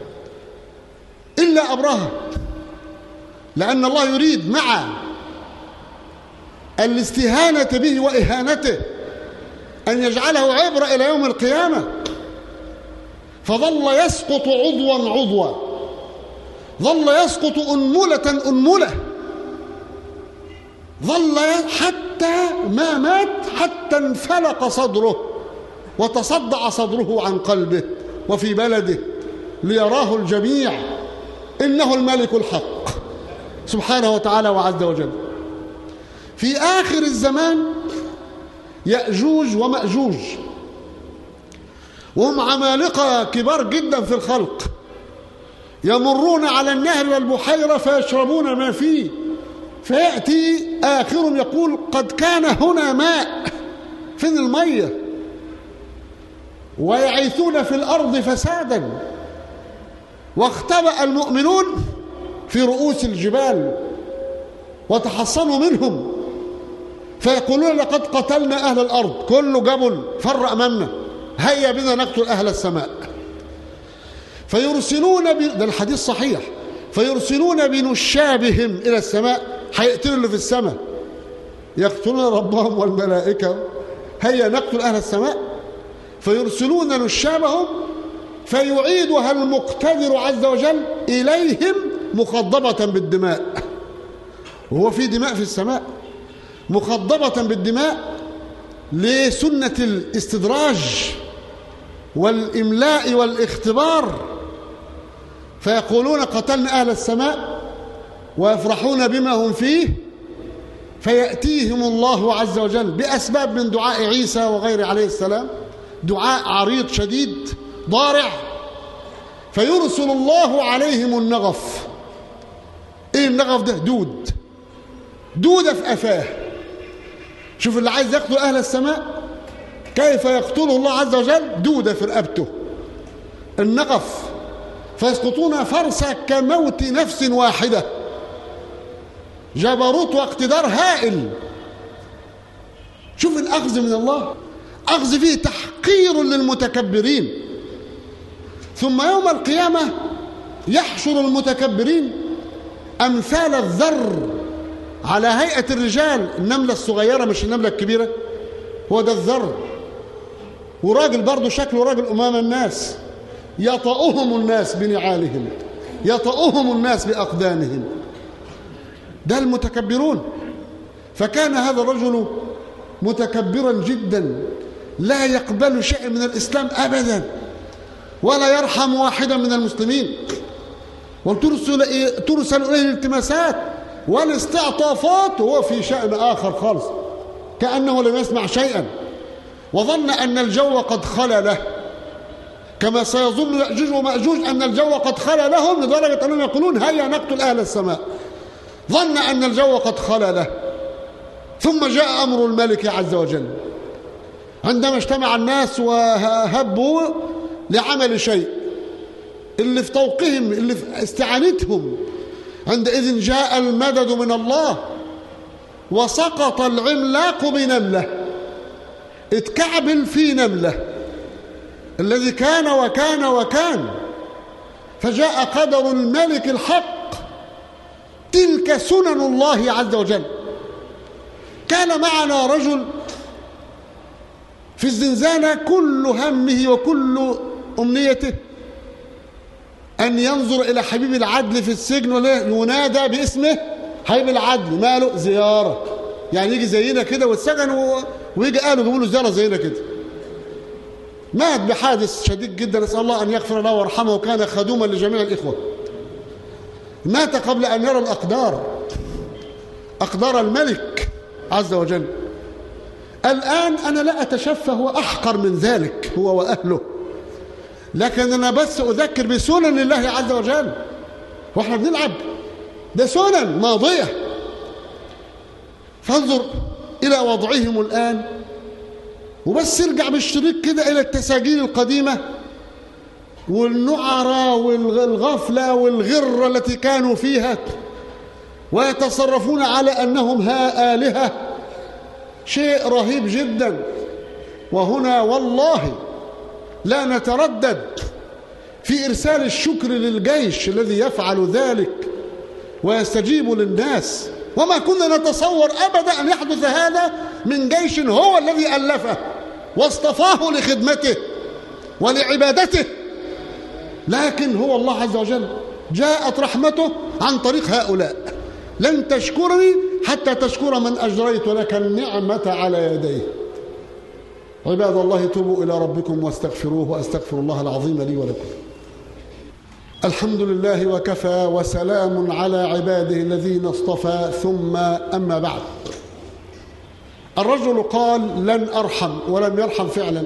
إلا أبرهة، لأن الله يريد مع الاستهانة به وإهانته أن يجعله عبرة إلى يوم القيامة، فظل يسقط عضوا عضوا، ظل يسقط أنملة أنملة، ظل حتى ما مات، حتى انفلق صدره وتصدع صدره عن قلبه وفي بلده ليراه الجميع إنه الملك الحق سبحانه وتعالى وعز وجل. في آخر الزمان يأجوج ومأجوج، وهم عمالقة كبار جدا في الخلق، يمرون على النهر والبحيرة فيشربون ما فيه، فيأتي آخرهم يقول قد كان هنا ماء، فين المية؟ ويعيثون في الأرض فسادا، واختبأ المؤمنون في رؤوس الجبال وتحصنوا منهم، فيقولون لقد قتلنا أهل الأرض، كله جبل فر أمامنا، هيا بنا نقتل أهل السماء. فيرسلون ده الحديث صحيح، فيرسلون بنشابهم إلى السماء، هيقتلوا اللي في السماء، يقتلون ربهم والملائكة، هيا نقتل أهل السماء. فيرسلون نشابهم فيعيدها المقتدر عز وجل إليهم مخضبة بالدماء، وهو في دماء في السماء مخضبة بالدماء، لسنة الاستدراج والإملاء والاختبار. فيقولون قتلنا أهل السماء ويفرحون بما هم فيه، فيأتيهم الله عز وجل بأسباب من دعاء عيسى وغيره عليه السلام، دعاء عريض شديد ضارع، فيرسل الله عليهم النغف. ايه النغف ده؟ دودة في قفاه. شوف اللي عايز يقتل أهل السماء كيف يقتله الله عز وجل، دودة في رقبته، النغف، فيسقطون فرسا كموت نفس واحدة، جبروت واقتدار هائل. شوف الأخذ من الله، أخذ فيه تحقير للمتكبرين. ثم يوم القيامة يحشر المتكبرين أمثال الذر على هيئة الرجال، النملة الصغيرة مش النملة الكبيرة، هو ده الذر، وراجل برضه شكله راجل أمام الناس، يطأهم الناس بنعالهم، يطأهم الناس بأقدامهم. ده المتكبرون. فكان هذا الرجل متكبرا جدا، لا يقبل شيء من الإسلام أبدا، ولا يرحم واحدا من المسلمين، وترسل إليه الالتماسات والاستعطافات وهو في شأن آخر خالص، كأنه لم يسمع شيئا، وظن أن الجو قد خلى له، كما سيظن يأجوج ومأجوج أن الجو قد خلى لهم، لدرجة أنهم يقولون هيا نقتل أهل السماء. ظن أن الجو قد خلى له. ثم جاء أمر الملك عز وجل عندما اجتمع الناس وهبوا لعمل شيء، اللي في طوقهم، اللي في استعانتهم، عندئذ جاء المدد من الله، وسقط العملاق بنملة، اتكعبل في نملة، الذي كان وكان وكان. فجاء قدر الملك الحق، تلك سنن الله عز وجل. كان معنا رجل في الزنزانة كل همه وكل أمنيته أن ينظر إلى حبيب العدل في السجن، وينادى باسمه حبيب العدل. ماله؟ زيارة، يعني يجي زينا كده والسجن ويجي قالوا بيقولوا زيارة زينا كده. مات بحادث شديد جدا، نسأل الله أن يغفر له ويرحمه، وكان خدوما لجميع الإخوة. مات قبل أن يرى أقدار الملك عز وجل. الآن أنا لا أتشفه وأحقر من ذلك هو وأهله، لكن أنا بس أذكر بسنن الله عز وجل، وإحنا بنلعب، ده سنن ماضية. فانظر إلى وضعهم الآن، وبس ارجع بالشريط كده إلى التساجيل القديمة والنعرة والغفلة والغرة التي كانوا فيها، ويتصرفون على أنهم آلهة. شيء رهيب جدا. وهنا والله لا نتردد في إرسال الشكر للجيش الذي يفعل ذلك ويستجيب للناس، وما كنا نتصور أبدا أن يحدث هذا من جيش هو الذي ألفه واصطفاه لخدمته ولعبادته، لكن هو الله عز وجل. جاءت رحمته عن طريق هؤلاء. لن تشكرني حتى تشكر من أجريت لك النعمة على يديه. عباد الله، توبوا إلى ربكم واستغفروه، وأستغفر الله العظيم لي ولكم. الحمد لله وكفى، وسلام على عباده الذين اصطفى، ثم أما بعد. الرجل قال لن أرحم، ولم يرحم فعلا.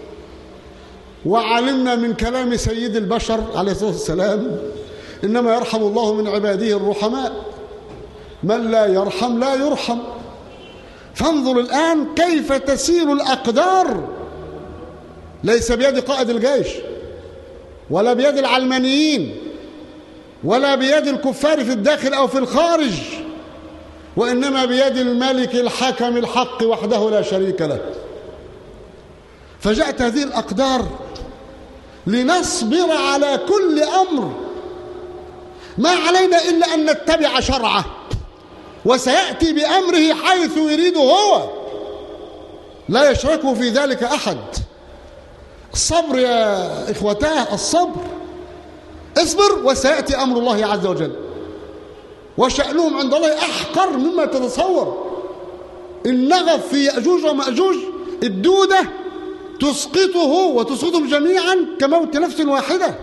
وعلمنا من كلام سيد البشر عليه الصلاة والسلام إنما يرحم الله من عباده الرحماء، من لا يرحم لا يرحم. فانظر الآن كيف تسير الأقدار، ليس بيد قائد الجيش، ولا بيد العلمانيين، ولا بيد الكفار في الداخل أو في الخارج، وإنما بيد الملك الحكم الحق وحده لا شريك له. فجاءت هذه الأقدار لنصبر على كل أمر، ما علينا إلا أن نتبع شرعه، وسيأتي بأمره حيث يريد هو، لا يشركه في ذلك أحد. الصبر يا إخوتاه، الصبر. اصبر وسيأتي أمر الله عز وجل، وشأنهم عند الله أحقر مما تتصور. النغف في يأجوج ومأجوج، الدودة تسقطه وتسقطهم جميعا كموت نفس واحدة،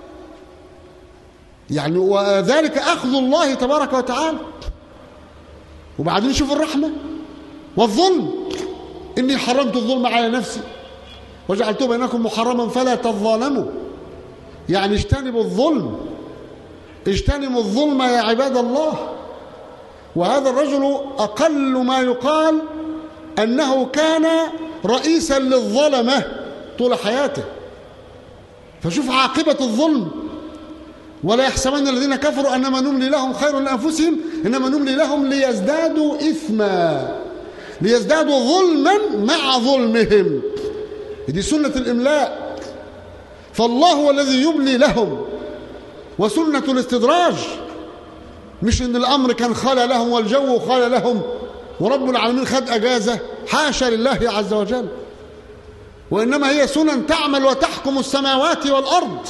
يعني وذلك أخذ الله تبارك وتعالى. وبعدين شوف الرحمة والظلم. إني حرمت الظلم على نفسي وجعلته بينكم محرما فلا تظالموا، يعني اجتنبوا الظلم، اجتنبوا الظلم يا عباد الله. وهذا الرجل أقل ما يقال أنه كان رئيسا للظلمة طول حياته. فشوف عاقبة الظلم. ولا يحسبن الذين كفروا أنما نملي لهم خير لأنفسهم إنما نملي لهم ليزدادوا إثما، ليزدادوا ظلما مع ظلمهم. دي سنة الإملاء. فالله هو الذي يملي لهم، وسنة الاستدراج، مش إن الأمر كان خلى لهم والجو خلى لهم ورب العالمين خد أجازة، حاشا لله عز وجل. وإنما هي سنن تعمل وتحكم السماوات والأرض.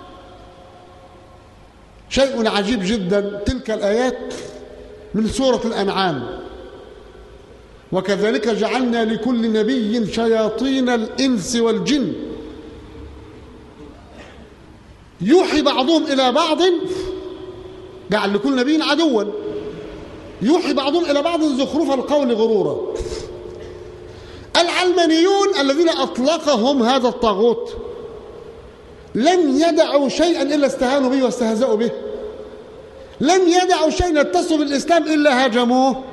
شيء عجيب جدا تلك الآيات من سورة الأنعام. وكذلك جعلنا لكل نبي شياطين الإنس والجن يوحي بعضهم إلى بعض، جعل لكل نبي عدوا يوحي بعضهم إلى بعض زخرف القول غرورا. العلمانيون الذين أطلقهم هذا الطاغوت لم يدعوا شيئا إلا استهانوا به واستهزأوا به، لم يدعوا شيئا يتصل بالإسلام إلا هاجموه،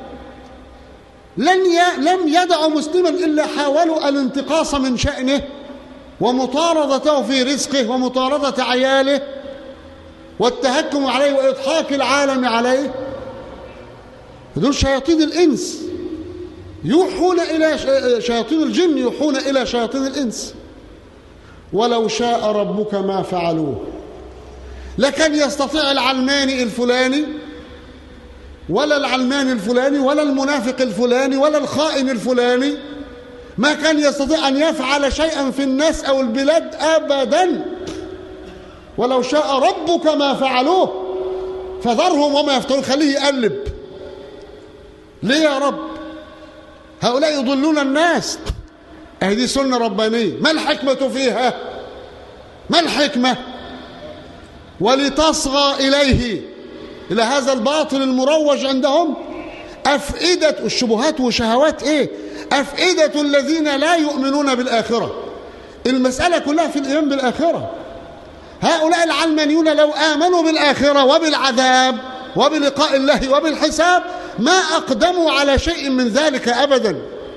لم يدعوا مسلما إلا حاولوا الانتقاص من شأنه ومطاردته في رزقه ومطاردة عياله والتهكم عليه وإضحاك العالم عليه. دول شياطين الإنس يوحون إلى شياطين الجن يوحون إلى شياطين الإنس. ولو شاء ربك ما فعلوه. لكن يستطيع العلماني الفلاني ولا العلماني الفلاني ولا المنافق الفلاني ولا الخائن الفلاني ما كان يستطيع أن يفعل شيئا في الناس أو البلاد أبدا. ولو شاء ربك ما فعلوه فذرهم وما يفترون، خليه يقلب. ليه يا رب؟ هؤلاء يضلون الناس. هذه سنة ربانية، ما الحكمة فيها؟ ما الحكمة؟ ولتصغى إلى هذا الباطل المروج عندهم أفئدة الشبهات وشهوات أفئدة الذين لا يؤمنون بالآخرة. المسألة كلها في الإيمان بالآخرة. هؤلاء العلمانيون لو آمنوا بالآخرة وبالعذاب وبلقاء الله وبالحساب ما أقدموا على شيء من ذلك أبدا.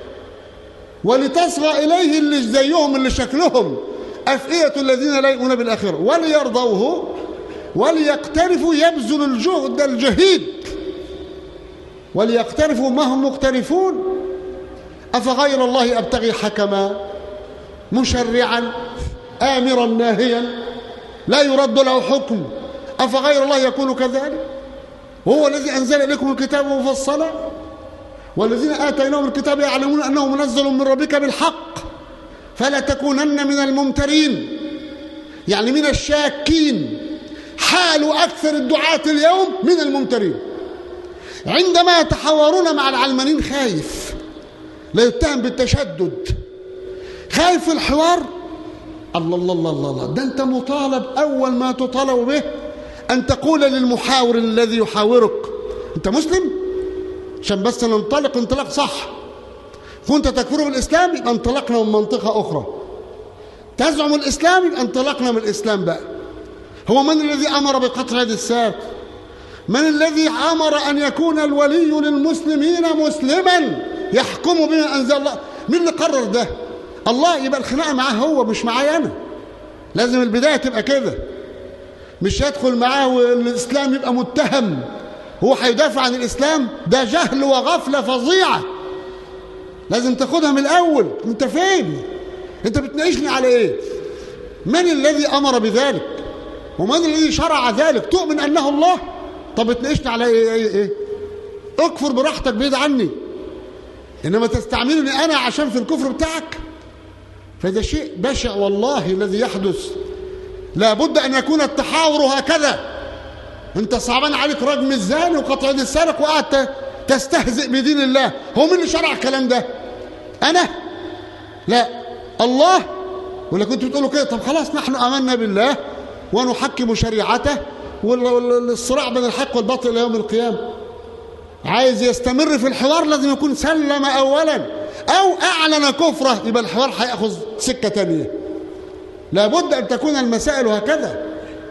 ولتصغى إليه اللي زيهم اللي شكلهم أفئدة الذين لا يؤمنون بالآخرة وليرضوه وليقترفوا، يبذل الجهد الجهيد وليقترفوا ما هم مقترفون. أفغير الله أبتغي حكما مشرعا آمرا ناهيا لا يرد له حكم، أفغير الله يكون كذلك؟ وهو الذي أنزل إليكم الكتاب مفصلا والذين آتيناهم الكتاب يعلمون أنه منزل من ربك بالحق فلا تكونن من الممترين، يعني من الشاكين. حال أكثر الدعاة اليوم من الممترين. عندما يتحاورون مع العلمانيين خايف لا يتهم بالتشدد، خايف في الحوار. الله الله الله الله، ده أنت مطالب أول ما تطالب به أن تقول للمحاور الذي يحاورك أنت مسلم، عشان بس ننطلق انطلاق صح. كنت تكفر بالإسلام يبقى انطلقنا من منطقة أخرى، تزعم الإسلام يبقى انطلقنا من الإسلام بقى. هو من الذي أمر بقطع يد السارق؟ من الذي أمر أن يكون الولي للمسلمين مسلما يحكم بما أنزل الله؟ مين اللي قرر ده؟ الله. يبقى الخناقة معاه هو مش معايا أنا. لازم البداية تبقى كده، مش يدخل معاه والإسلام يبقى متهم هو هيدافع عن الإسلام. ده جهل وغفلة فظيعة، لازم تاخدها من الأول. أنت فين؟ أنت بتناقشني على إيه؟ من الذي أمر بذلك؟ ومن الذي شرع ذلك؟ تؤمن أنه الله؟ طب بتناقشني على إيه؟ اكفر براحتك بعيد عني، إنما تستعملني أنا عشان في الكفر بتاعك. فده شيء بشع والله الذي يحدث. لابد أن يكون التحاور هكذا. أنت صعبان عليك رجم الزاني وقطع يد السارق وقعدت تستهزئ بدين الله. هو مين اللي شرع الكلام ده؟ أنا؟ لا، الله. ولا كنت بتقولوا كده؟ طب خلاص نحن آمنا بالله ونحكم شريعته والصراع بين الحق والباطل إلى يوم القيامة. عايز يستمر في الحوار لازم يكون سلم أولا أو أعلن كفره، يبقى الحوار هيأخذ سكة تانية. لابد أن تكون المسائل هكذا.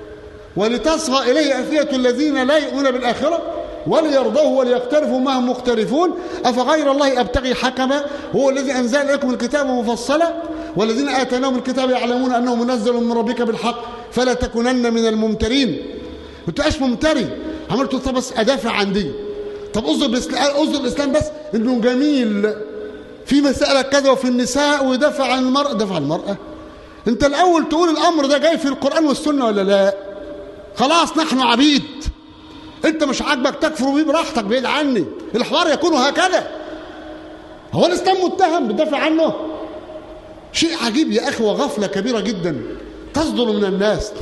ولتصغى إليه أفئدة الذين لا يؤمنون بالآخرة وليرضوه وليقترفوا ما هم مقترفون. أفغير الله أبتغي حكما هو الذي أنزل إليكم الكتاب مفصلا والذين آتيناهم الكتاب يعلمون أنه منزل من ربك بالحق فلا تكونن من الممترين. ما تبقاش ممتري. عملت طب بس أدافع عن دي، طب أصدر الإسلام بس إنه جميل في مسألة كذا وفي النساء ويدافع عن المرأة. دافع عن المرأة؟ أنت الأول تقول الأمر ده جاي في القرآن والسنة ولا لا؟ خلاص نحن عبيد. أنت مش عاجبك تكفر بيه براحتك بعيد عني. الحوار يكون هكذا. هو الإسلام متهم بتدافع عنه؟ شيء عجيب يا أخي، وغفلة كبيرة جدا تصدر من الناس.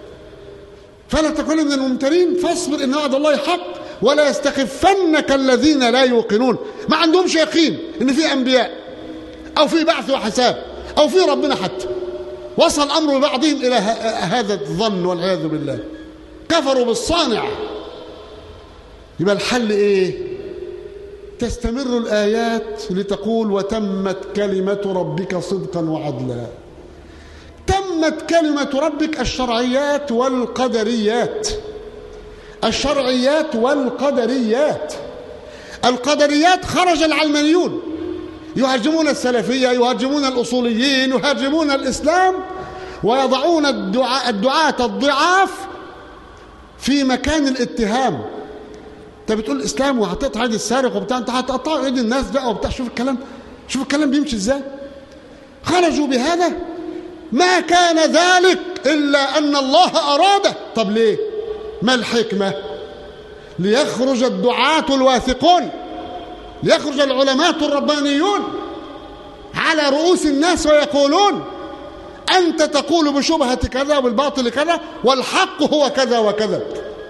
فلا تكن من الممترين فاصبر إن وعد الله حق ولا يستخفنك الذين لا يوقنون. ما عندهمش يقين إن في أنبياء أو في بعث وحساب أو في ربنا حتى. وصل الأمر ببعضهم إلى هذا الظن والعياذ بالله، كفروا بالصانع. يبقى الحل إيه؟ تستمر الآيات لتقول وتمت كلمة ربك صدقا وعدلا. تمت كلمة ربك الشرعيات والقدريات. الشرعيات والقدريات. القدريات خرج العلمانيون يهاجمون السلفية، يهاجمون الأصوليين، يهاجمون الإسلام، ويضعون الدعاة الضعاف في مكان الاتهام. انت بتقول الإسلام وهتقطع يد السارق وبتاع، انت هتقطع يد الناس بقى وبتاع. شوف الكلام بيمشي ازاي. خرجوا بهذا، ما كان ذلك إلا أن الله أراده. طب ليه؟ ما الحكمة؟ ليخرج الدعاة الواثقون، ليخرج العلماء الربانيون على رؤوس الناس ويقولون أنت تقول بشبهة كذا وبالباطل كذا والحق هو كذا وكذا،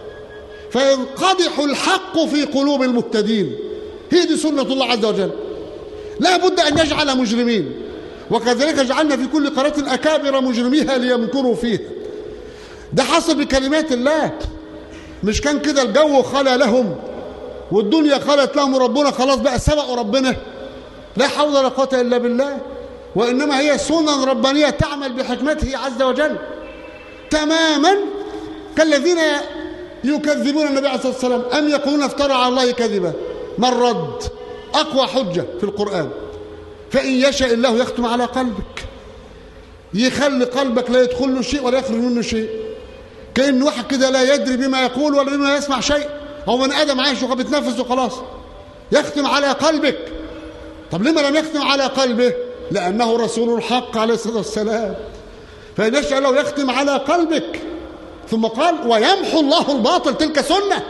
فينقدح الحق في قلوب المهتدين. هي دي سنة الله عز وجل. لا بد أن نجعل مجرمين، وكذلك جعلنا في كل قرية أكابر مجرميها ليمكروا فيها. ده حصل بكلمات الله. مش كان كده الجو خلى لهم والدنيا خلت لهم وربنا خلاص بقى سبقوا ربنا؟ لا حول ولا قوة إلا بالله. وإنما هي سنن ربانية تعمل بحكمته عز وجل تماما. كالذين يكذبون النبي عليه الصلاة والسلام أم يقولون افترى على الله كذبا. ما الرد؟ أقوى حجة في القرآن. فإن يشاء الله يختم على قلبك، يخلي قلبك لا يدخل له شيء ولا يخرج منه شيء، كأن واحد كده لا يدري بما يقول ولا بما يسمع شيء، هو بني آدم عايش وبيتنفس وخلاص. يختم على قلبك. طب لما لم يختم على قلبه؟ لأنه رسول الحق عليه الصلاة والسلام. فإن يشاء الله يختم على قلبك. ثم قال ويمحو الله الباطل. تلك سنة.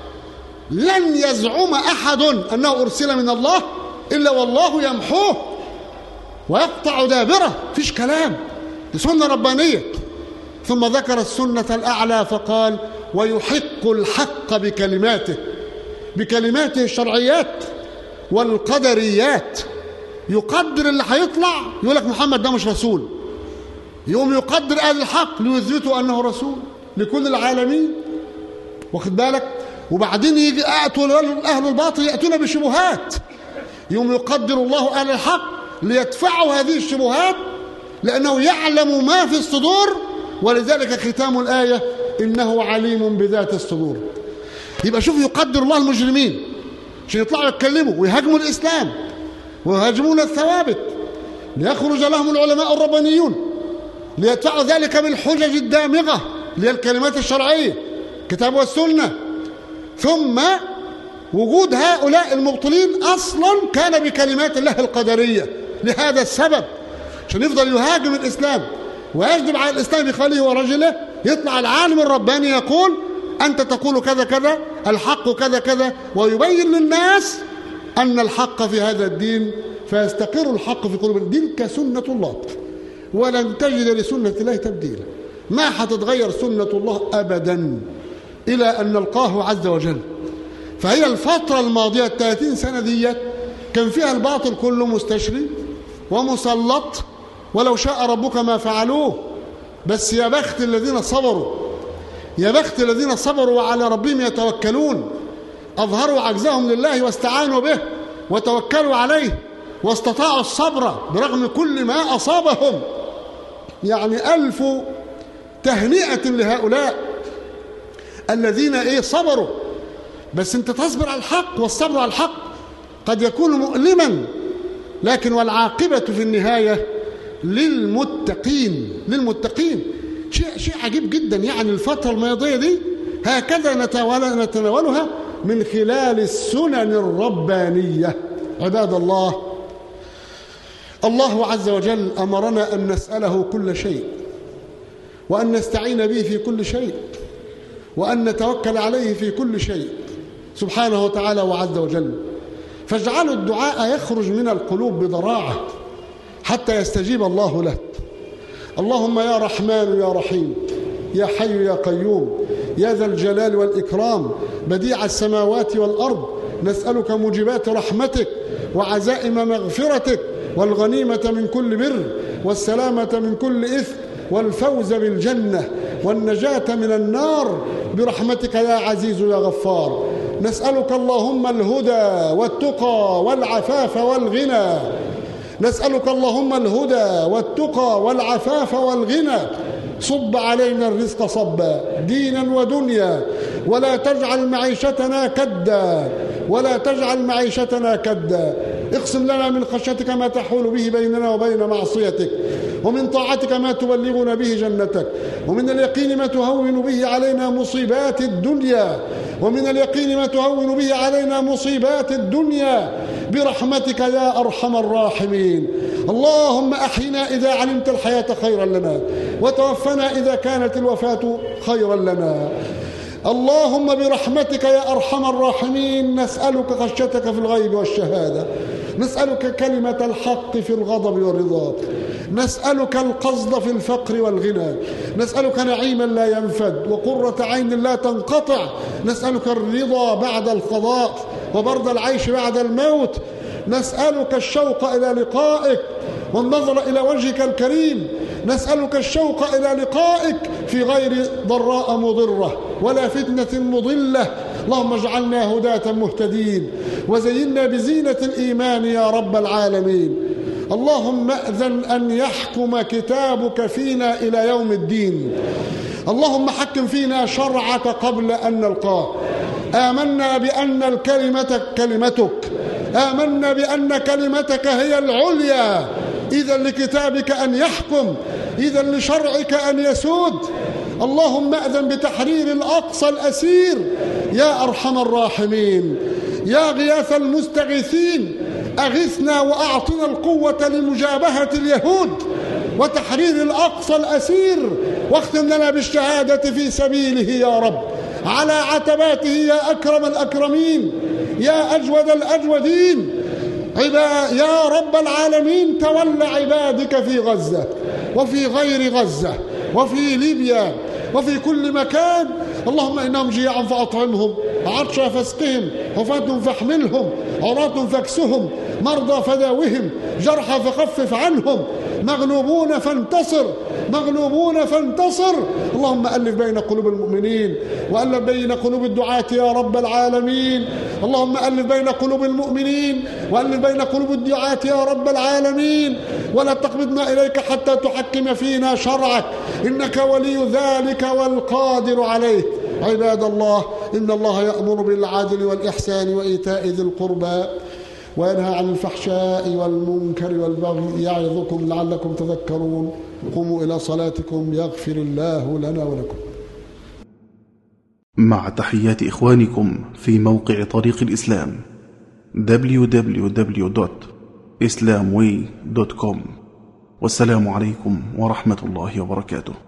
لن يزعم أحد أنه أرسل من الله إلا والله يمحوه ويقطع دابره. فيش كلام، دي سنة ربانية. ثم ذكر السنة الأعلى فقال ويحق الحق بكلماته. بكلماته الشرعيات والقدريات. يقدر اللي هيطلع، يقول لك محمد ده مش رسول، يقوم يقدر أهل الحق ليثبتوا أنه رسول لكل العالمين. واخد بالك؟ وبعدين يجي أهل الباطل يأتون بشبهات، يوم يقدر الله أهل الحق ليدفعوا هذه الشبهات لأنه يعلم ما في الصدور. ولذلك ختام الآية إنه عليم بذات الصدور. يبقى شوف يقدر الله المجرمين عشان يطلعوا يتكلموا ويهاجموا الإسلام ويهاجمون الثوابت، ليخرج لهم العلماء الربانيون ليدفعوا ذلك بالحجج الدامغة اللي هي الكلمات الشرعية كتاب والسنة. ثم وجود هؤلاء المبطلين أصلا كان بكلمات الله القدرية. لهذا السبب عشان يفضل يهاجم الإسلام ويجذب على الإسلام بخاله ورجله، يطلع العالم الرباني يقول أنت تقول كذا كذا، الحق كذا كذا، ويبين للناس أن الحق في هذا الدين، فيستقر الحق في قلوب الدين كسنة الله. ولن تجد لسنة الله تبديلا. ما هتتغير سنة الله أبدا إلى أن نلقاه عز وجل. فهي الفترة الماضية 30 سنة ديت كان فيها الباطل كله مستشري ومسلط، ولو شاء ربك ما فعلوه. بس يا بخت الذين صبروا، يا بخت الذين صبروا وعلى ربهم يتوكلون، أظهروا عجزهم لله واستعانوا به وتوكلوا عليه واستطاعوا الصبر برغم كل ما أصابهم. يعني ألف تهنئة لهؤلاء الذين صبروا. بس انت تصبر على الحق، والصبر على الحق قد يكون مؤلما، لكن والعاقبة في النهاية للمتقين. للمتقين. شيء عجيب جدا. يعني الفترة الماضية دي هكذا نتناولها من خلال السنن الربانية. عباد الله، الله عز وجل أمرنا أن نسأله كل شيء، وأن نستعين به في كل شيء، وأن نتوكل عليه في كل شيء سبحانه وتعالى وعز وجل. فاجعلوا الدعاء يخرج من القلوب بضراعة، حتى يستجيب الله له. اللهم يا رحمن يا رحيم يا حي يا قيوم يا ذا الجلال والإكرام بديع السماوات والأرض، نسألك موجبات رحمتك وعزائم مغفرتك والغنيمة من كل بر والسلامة من كل إثم والفوز بالجنة والنجاة من النار برحمتك يا عزيز يا غفار. نسألك اللهم الهدى والتقى والعفاف والغنى، نسألك اللهم الهدى والتقى والعفاف والغنى. صب علينا الرزق صبا دينا ودنيا، ولا تجعل معيشتنا كدا، ولا تجعل معيشتنا كدا. اقسم لنا من خشيتك ما تحول به بيننا وبين معصيتك، ومن طاعتك ما تبلغنا به جنتك، ومن اليقين ما تهون به علينا مصيبات الدنيا، ومن اليقين ما تهون به علينا مصيبات الدنيا برحمتك يا أرحم الراحمين. اللهم أحينا إذا علمت الحياة خيرا لنا، وتوفنا إذا كانت الوفاة خيرا لنا. اللهم برحمتك يا أرحم الراحمين نسألك خشيتك في الغيب والشهادة، نسألك كلمة الحق في الغضب والرضا، نسألك القصد في الفقر والغنى، نسألك نعيما لا ينفد وقرة عين لا تنقطع، نسألك الرضا بعد القضاء وبرد العيش بعد الموت، نسألك الشوق إلى لقائك والنظر إلى وجهك الكريم، نسألك الشوق إلى لقائك في غير ضراء مضرة ولا فتنة مضلة. اللهم اجعلنا هداة مهتدين وزينا بزينة الإيمان يا رب العالمين. اللهم أذن أن يحكم كتابك فينا إلى يوم الدين. اللهم حكم فينا شرعك قبل أن نلقاه. آمنا بأن الكلمة كلمتك، آمنا بأن كلمتك هي العليا. إذا لكتابك أن يحكم، إذا لشرعك أن يسود. اللهم أذن بتحرير الأقصى الأسير يا أرحم الراحمين، يا غياث المستغيثين. أغثنا وأعطنا القوة لمجابهة اليهود وتحرير الأقصى الأسير، واختم لنا بالشهادة في سبيله يا رب على عتباته يا أكرم الأكرمين يا أجود الأجودين. يا رب العالمين تول عبادك في غزة وفي غير غزة وفي ليبيا وفي كل مكان. اللهم إنهم جياع فأطعمهم، عطشا فاسقهم، حفاة فاحملهم، عراة فاكسهم، مرضى فداوهم، جرحى فخفف عنهم، مغلوبون فانتصر، مغلوبون فانتصر. اللهم ألف بين قلوب المؤمنين وألف بين قلوب الدعاة يا رب العالمين. اللهم ألف بين قلوب المؤمنين وألف بين قلوب الدعاة يا رب العالمين. ولا تقبضنا إليك حتى تحكم فينا شرعك، إنك ولي ذلك والقادر عليه. عباد الله، إن الله يأمر بالعدل والإحسان وإيتاء ذي القربى وينهى عن الفحشاء والمنكر والبغي يعظكم لعلكم تذكرون. قوموا إلى صلاتكم يغفر الله لنا ولكم. مع تحيات إخوانكم في موقع طريق الإسلام www.islamway.com. والسلام عليكم ورحمة الله وبركاته.